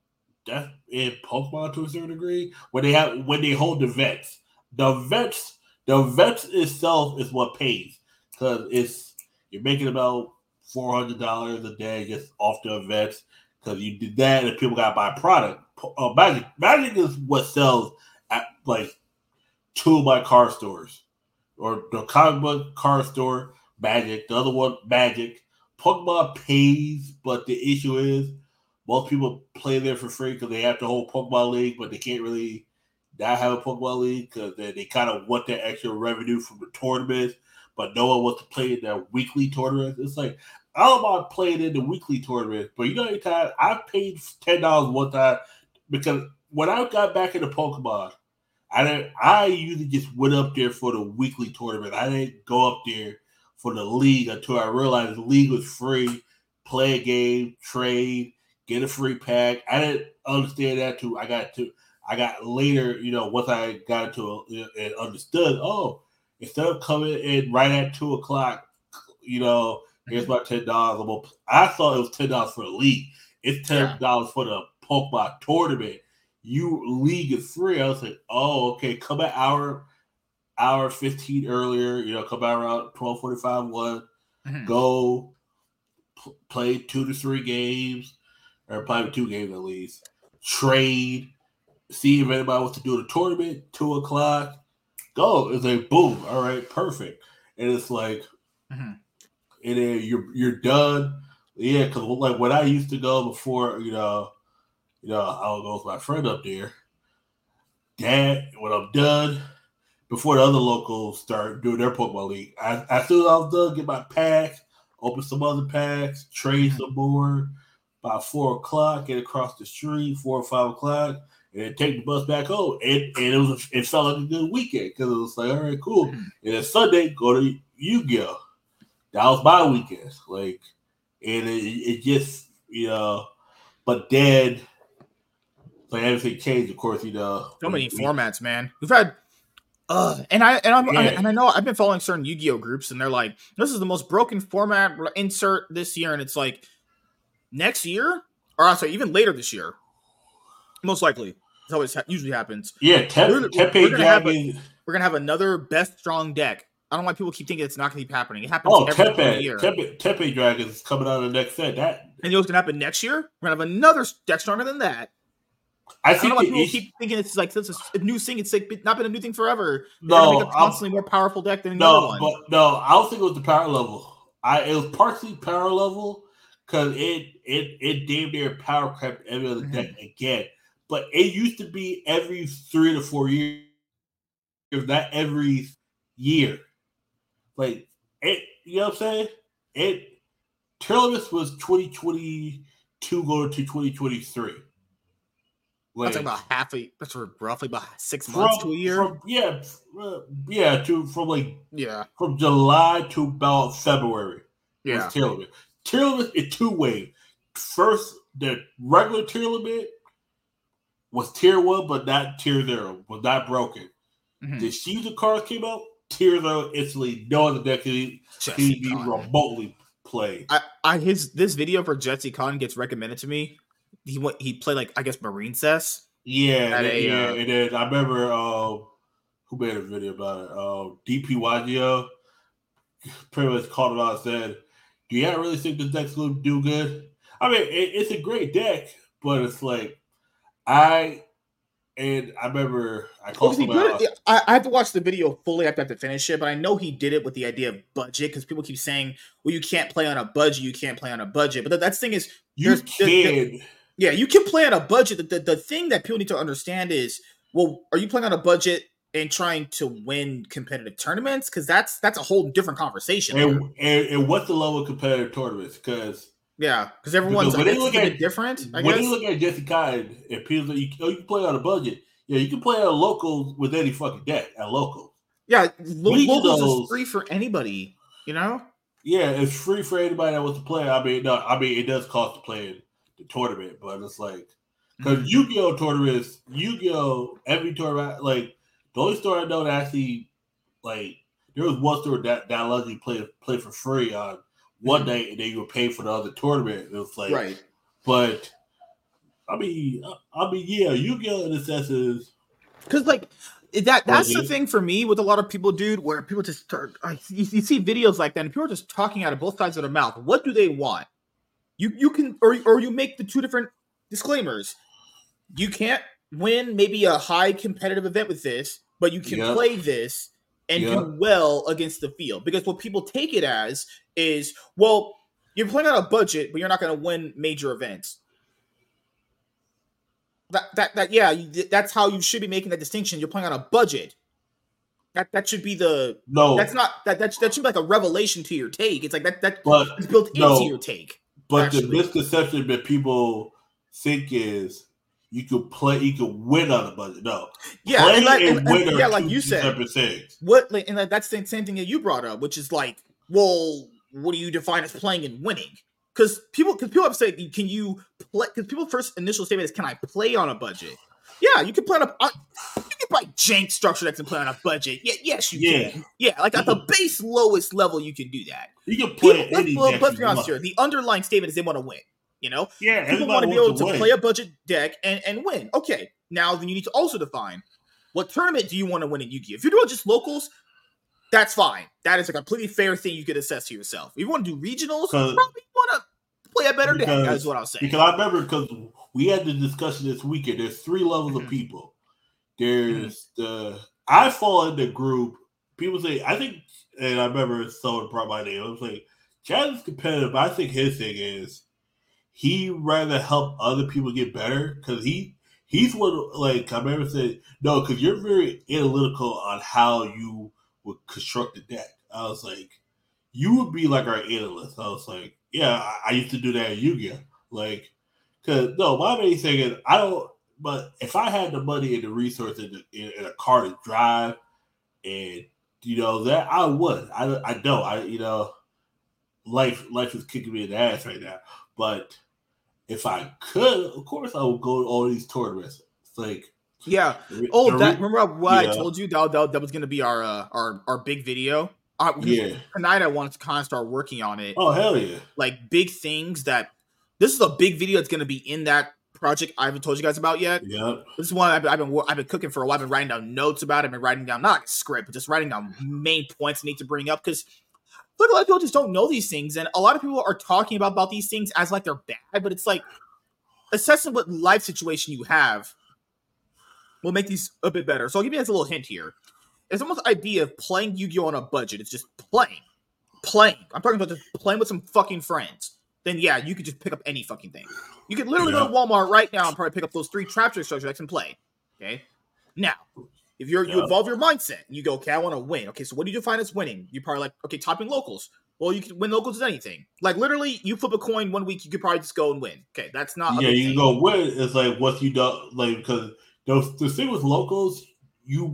that's in Pokemon to a certain degree. When they hold the vets. The vets The event itself is what pays because you're making about $400 a day just off the events because you did that and people got to buy product. Magic is what sells at like two of my car stores, or the comic book car store, Magic. The other one, Magic. Pokemon pays, but the issue is most people play there for free because they have the whole Pokemon League, but they can't really not have a Pokemon League because they kind of want that extra revenue from the tournaments, but no one wants to play in their weekly tournaments. It's like, I don't mind playing in the weekly tournaments, but you know, anytime I paid $10 one time because when I got back into Pokemon, I usually just went up there for the weekly tournament. I didn't go up there for the league until I realized the league was free. Play a game, trade, get a free pack. I didn't understand that too. I got later, once I got into it and understood, instead of coming in right at 2:00, here's my $10. I thought it was $10 for the league. It's $10 for the Pokemon tournament. League is free. I was like, oh, okay, come an hour 15 earlier, come out around 12:45, go play 2 to 3 games, or probably 2 games at least, trade, see if anybody wants to do the tournament, 2:00, go. It's like, boom, all right, perfect. And it's like, and then you're done. Yeah, because like when I used to go before, I'll go with my friend up there. Dad, when I'm done, before the other locals start doing their Pokemon League, as soon as I was done, get my packs, open some other packs, trade some more. By 4:00, get across the street, 4 or 5:00, and then take the bus back home. And it felt like a good weekend because it was like, all right, cool. And then Sunday, go to Yu-Gi-Oh! That was my weekend. Like, and it just, but then, like, everything changed, of course, So many formats, man. We've had, and I know I've been following certain Yu-Gi-Oh groups, and they're like, this is the most broken format insert this year, and it's like, next year, or I'm sorry, even later this year, most likely. That's how it usually happens. Yeah, Tepe Dragon. We're gonna have another best strong deck. I don't know why people keep thinking it's not gonna keep happening. It happens every year. Tepe Dragon is coming out of the next set. And you know what's gonna happen next year? We're gonna have another deck stronger than that. I think don't know why people keep thinking it's like this is a new thing. It's like not been a new thing forever. They're gonna make a constantly more powerful deck than another one. I don't think it was the power level. It was partially power level because it damn near power crept every other deck again. But it used to be every 3 to 4 years, not every year. Like it, you know what I'm saying? Turles was 2022 going to 2023. Like, that's about that's roughly about 6 months to a year. From July to about February. Yeah, Tournament is 2 ways. First, the regular tournament was tier 1, but not tier 0, was not broken. The season cards came out, tier 0 instantly. No other deck can be remotely played. This video for Jesse Khan gets recommended to me. He played, like, I guess, Marine Cess. Yeah, and then I remember who made a video about it? DP Wagio pretty much called it out and said, do you really think this deck's going to do good? I mean, it's a great deck, but it's like, I remember I called him out. I have to watch the video fully. I have to finish it, but I know he did it with the idea of budget because people keep saying, well, you can't play on a budget. You can't play on a budget. But that's the thing is, you can. Yeah, you can play on a budget. The thing that people need to understand is, well, are you playing on a budget and trying to win competitive tournaments? Because that's a whole different conversation. And what's the level of competitive tournaments? Because everyone's a bit different. When you look at Jesse Kine and people that you can play on a budget. Yeah, you can play on locals with any fucking deck at locals. Yeah, locals is free for anybody. Yeah, it's free for anybody that wants to play. I mean, it does cost to play in the tournament, but it's like because Yu-Gi-Oh tournaments, every tournament, like the only store I know that actually, like, there was one store that allowed you to play for free on one day, and then you were paid for the other tournament. It was like, right, but I mean, yeah, Yu-Gi-Oh in a sense is Because like that's the thing for me with a lot of people, dude, where people just start, you see videos like that and people are just talking out of both sides of their mouth. What do they want? You can or you make the two different disclaimers. You can't win maybe a high competitive event with this, but you can play this and do well against the field. Because what people take it as is, well, you're playing on a budget, but you're not going to win major events. That's how you should be making that distinction. You're playing on a budget. That should be that's not that should be like a revelation to your take. It's like it's built into your take. But the misconception that people think is you could win on a budget. No. Yeah, play and win are like you said. Separate things. And that's the same thing that you brought up, which is like, well, what do you define as playing and winning? Because people have said, can you play? Because people's first initial statement is, can I play on a budget? Yeah, you can play on you can buy jank structure decks and play on a budget. Yeah, yes, you can. Yeah, like at the base lowest level, you can do that. You can play any deck. Let's be honest here. The underlying statement is they want to win. You know, people want to be able to play a budget deck and win. Okay, now then you need to also define what tournament do you want to win in Yu-Gi-Oh. If you're doing just locals, that's fine. That is a completely fair thing you could assess to yourself. If you want to do regionals, you probably want to play a better deck. That's what I'll say. Because I remember, because we had the discussion this weekend. There's 3 levels of people. There's I fall in the group. People say, I think, and I remember someone brought my name. I was like, Chad is competitive. But I think his thing is he rather help other people get better, because he's one, like, I remember saying, no, because you're very analytical on how you would construct the deck. I was like, you would be like our analyst. I was like, yeah, I used to do that in Yu-Gi-Oh. Like, because, no, my main thing is, but if I had the money and the resources in a car to drive, and, that, I would. I don't. Life is kicking me in the ass right now. But if I could, of course, I would go to all these tournaments. It's like, yeah. Remember what I told you that was going to be our big video. Tonight I wanted to kind of start working on it. Oh, hell yeah! Like big things that this is a big video that's going to be in that project I haven't told you guys about yet. Yeah. This is one I've been cooking for a while. I've been writing down notes about it. I've been writing down not a script, but just writing down main points I need to bring up, because a lot of people just don't know these things, and a lot of people are talking about these things as like they're bad, but it's like assessing what life situation you have will make these a bit better. So I'll give you guys a little hint here. It's almost the idea of playing Yu-Gi-Oh! On a budget. It's just playing. I'm talking about just playing with some fucking friends. Then yeah, you could just pick up any fucking thing. You could literally go to Walmart right now and probably pick up those 3 trap trick structure decks and play. Okay? Now, if you evolve your mindset and you go, okay, I want to win. Okay, so what do you define as winning? You're probably like, okay, topping locals. Well, you can win locals as anything. Like literally, you flip a coin 1 week, you could probably just go and win. Okay, that's not. Yeah, you can go win. It's like what you do, like, because the thing with locals, you're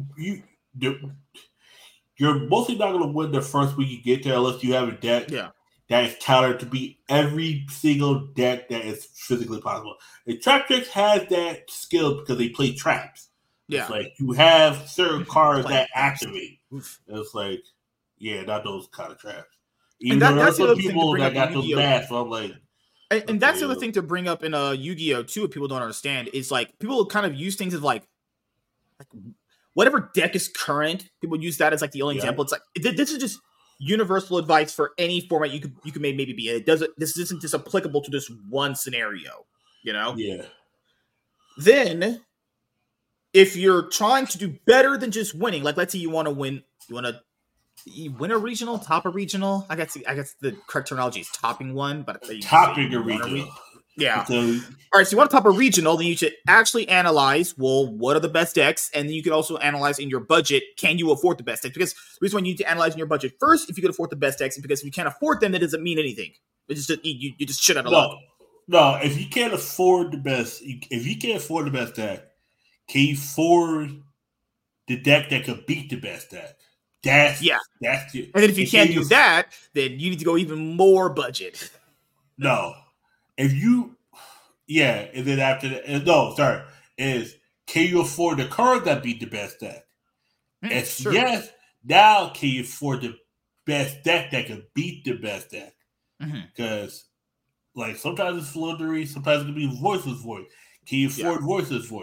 mostly not going to win the first week you get there unless you have a deck that is tailored to beat every single deck that is physically possible. And Trap Tricks has that skill because they play traps. Yeah. It's like you have certain cards that activate. It's like, yeah, not those kind of traps. Even though there's some people that got those bad, so I'm like. And that's the other thing to bring up in Yu-Gi-Oh! Too, what people don't understand is like people kind of use things as like whatever deck is current, people use that as like the only example. It's like this is just universal advice for any format you could maybe be in. This isn't just applicable to this one scenario, Yeah. Then if you're trying to do better than just winning, like let's say you want to win a regional, top a regional. I guess the correct terminology is topping one, but topping a regional. Yeah. All right, so you want to top a regional, then you should actually analyze, well, what are the best decks? And then you can also analyze in your budget, can you afford the best decks? Because the reason why you need to analyze in your budget first, if you can afford the best decks, is because if you can't afford them, that doesn't mean anything. It's just you just shit out of luck. No, if you can't afford the best, deck, can you afford the deck that could beat the best deck? That's it. And then if you can't do that, then you need to go even more budget. No. If you, and then after that, is can you afford the card that beat the best deck? Yes, now can you afford the best deck that can beat the best deck? Because, like, sometimes it's Floonery, sometimes it can be Voiceless Voice. Can you afford Voiceless Voice?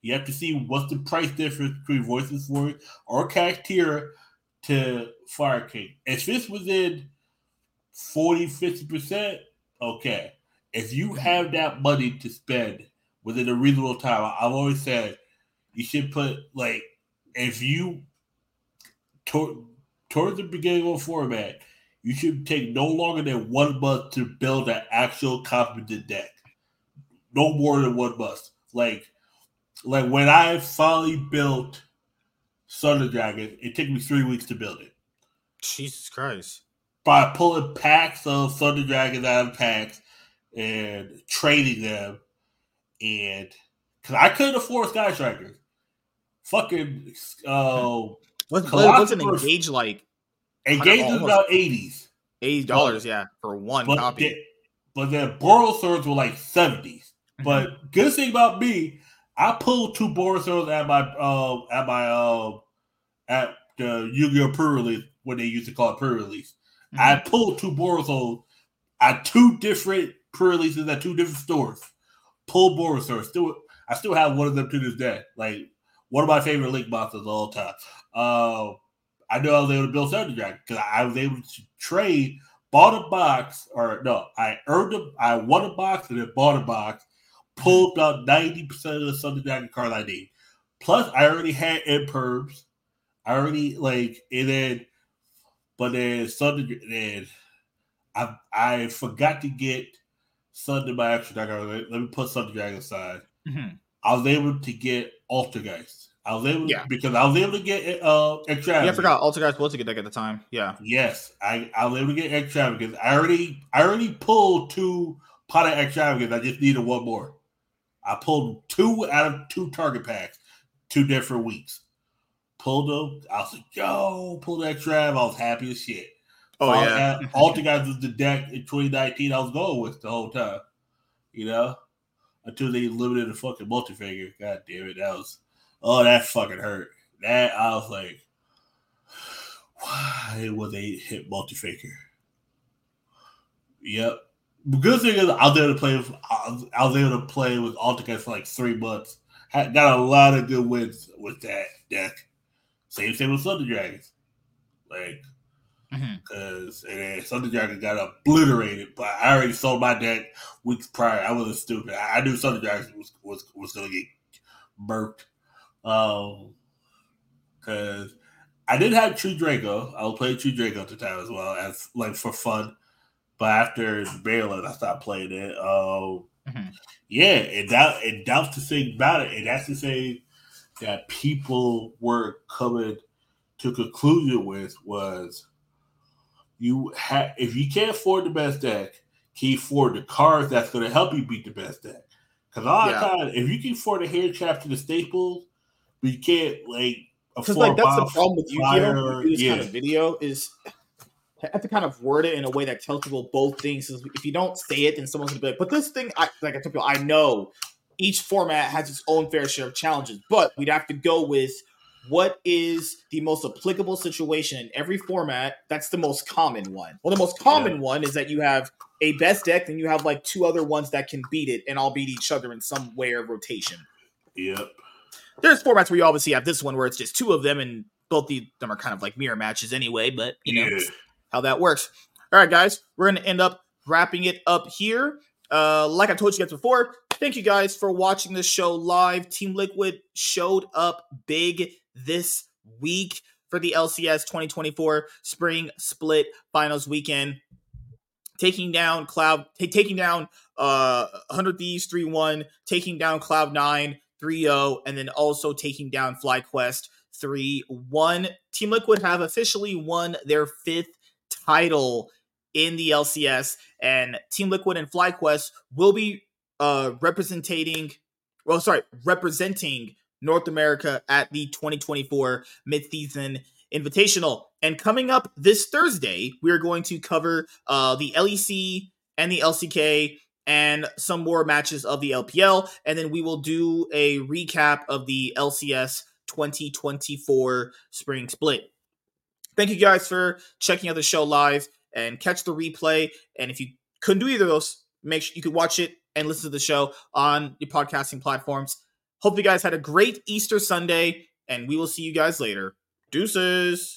You have to see what's the price difference between Voices for or Cash Tier to Fire King. If it's within 40-50%, okay. If you have that money to spend within a reasonable time, I've always said you should put, like, if you towards the beginning of a format, you should take no longer than 1 month to build an actual competent deck. No more than 1 month. Like when I finally built Thunder Dragon, it took me 3 weeks to build it. Jesus Christ. By pulling packs of Thunder Dragons out of packs and trading them, and because I couldn't afford Sky Strikers. Fucking what's an Engage like? Engage is about $80, yeah, for one copy. But then Borosaurs were like 70s. But good thing about me, I pulled 2 Borosaurs at the Yu-Gi-Oh! Pre-release when they used to call it pre-release. I pulled 2 Borosaurs at 2 different pre-releases at 2 different stores. Pulled Borosaurs. I still have one of them to this day. Like, one of my favorite Link monsters of all time. I know I was able to build Thunder Dragon because I was able to trade, bought a box, I won a box and then bought a box, pulled about 90% of the Thunder Dragon cards I need. Plus, I already had Imperbs. I forgot to get Thunder by Extra Dragon. Let me put Thunder Dragon aside. I was able to get Altergeist. Because I was able to get Extravagance. Yeah, I forgot Altergeist was a good deck at the time. Yeah. Yes, I was able to get Extravagance. I already pulled 2 pot of Extravagance. I just needed 1 more. I pulled 2 out of 2 target packs, 2 different weeks. Pulled them. I was like, yo, pulled Extrav. I was happy as shit. Oh, yeah. Altergeist was the deck in 2019 I was going with the whole time. You know? Until they limited the fucking multi-figure. God damn it. That fucking hurt. That, I was like, why would they hit multi-figure? Yep. The good thing is I was able to play with Altergeist for like 3 months. Got a lot of good wins with that deck. Same thing with Thunder Dragons. Like, because Thunder Dragon got obliterated, but I already sold my deck weeks prior. I wasn't stupid. I knew Thunder Dragon was going to get burnt. Because I did have True Draco. I was playing True Draco at the time as well, as like for fun. But after Maryland, I stopped playing it. Yeah, and that's the thing about it. And that's the thing that people were coming to a conclusion with was if you can't afford the best deck, can you afford the cards that's going to help you beat the best deck? Because a lot of times, if you can afford a hair trap to the staples, but you can't afford that's the problem with Yu-Gi-Oh! This kind of video is I have to kind of word it in a way that tells people both things. If you don't say it, then someone's gonna be like, "But this thing," I tell people, I know each format has its own fair share of challenges, but we'd have to go with what is the most applicable situation in every format. That's the most common one. Well, the most common one is that you have a best deck, then you have like 2 other ones that can beat it and all beat each other in some way of rotation. Yep. There's formats where you obviously have this one where it's just 2 of them, and both of them are kind of like mirror matches anyway, but you know how that works. All right, guys, we're going to end up wrapping it up here. Like I told you guys before, thank you guys for watching this show live. Team Liquid showed up big this week for the LCS 2024 Spring Split Finals weekend, taking down 100 Thieves 3-1, taking down Cloud9 3-0, and then also taking down FlyQuest 3-1. Team Liquid have officially won their 5th title in the LCS, and Team Liquid and FlyQuest will be representing North America at the 2024 Mid-Season Invitational. And coming up this Thursday, we are going to cover the LEC and the LCK and some more matches of the LPL, and then we will do a recap of the LCS 2024 Spring Split. Thank you guys for checking out the show live and catch the replay. And if you couldn't do either of those, make sure you could watch it and listen to the show on your podcasting platforms. Hope you guys had a great Easter Sunday, and we will see you guys later. Deuces.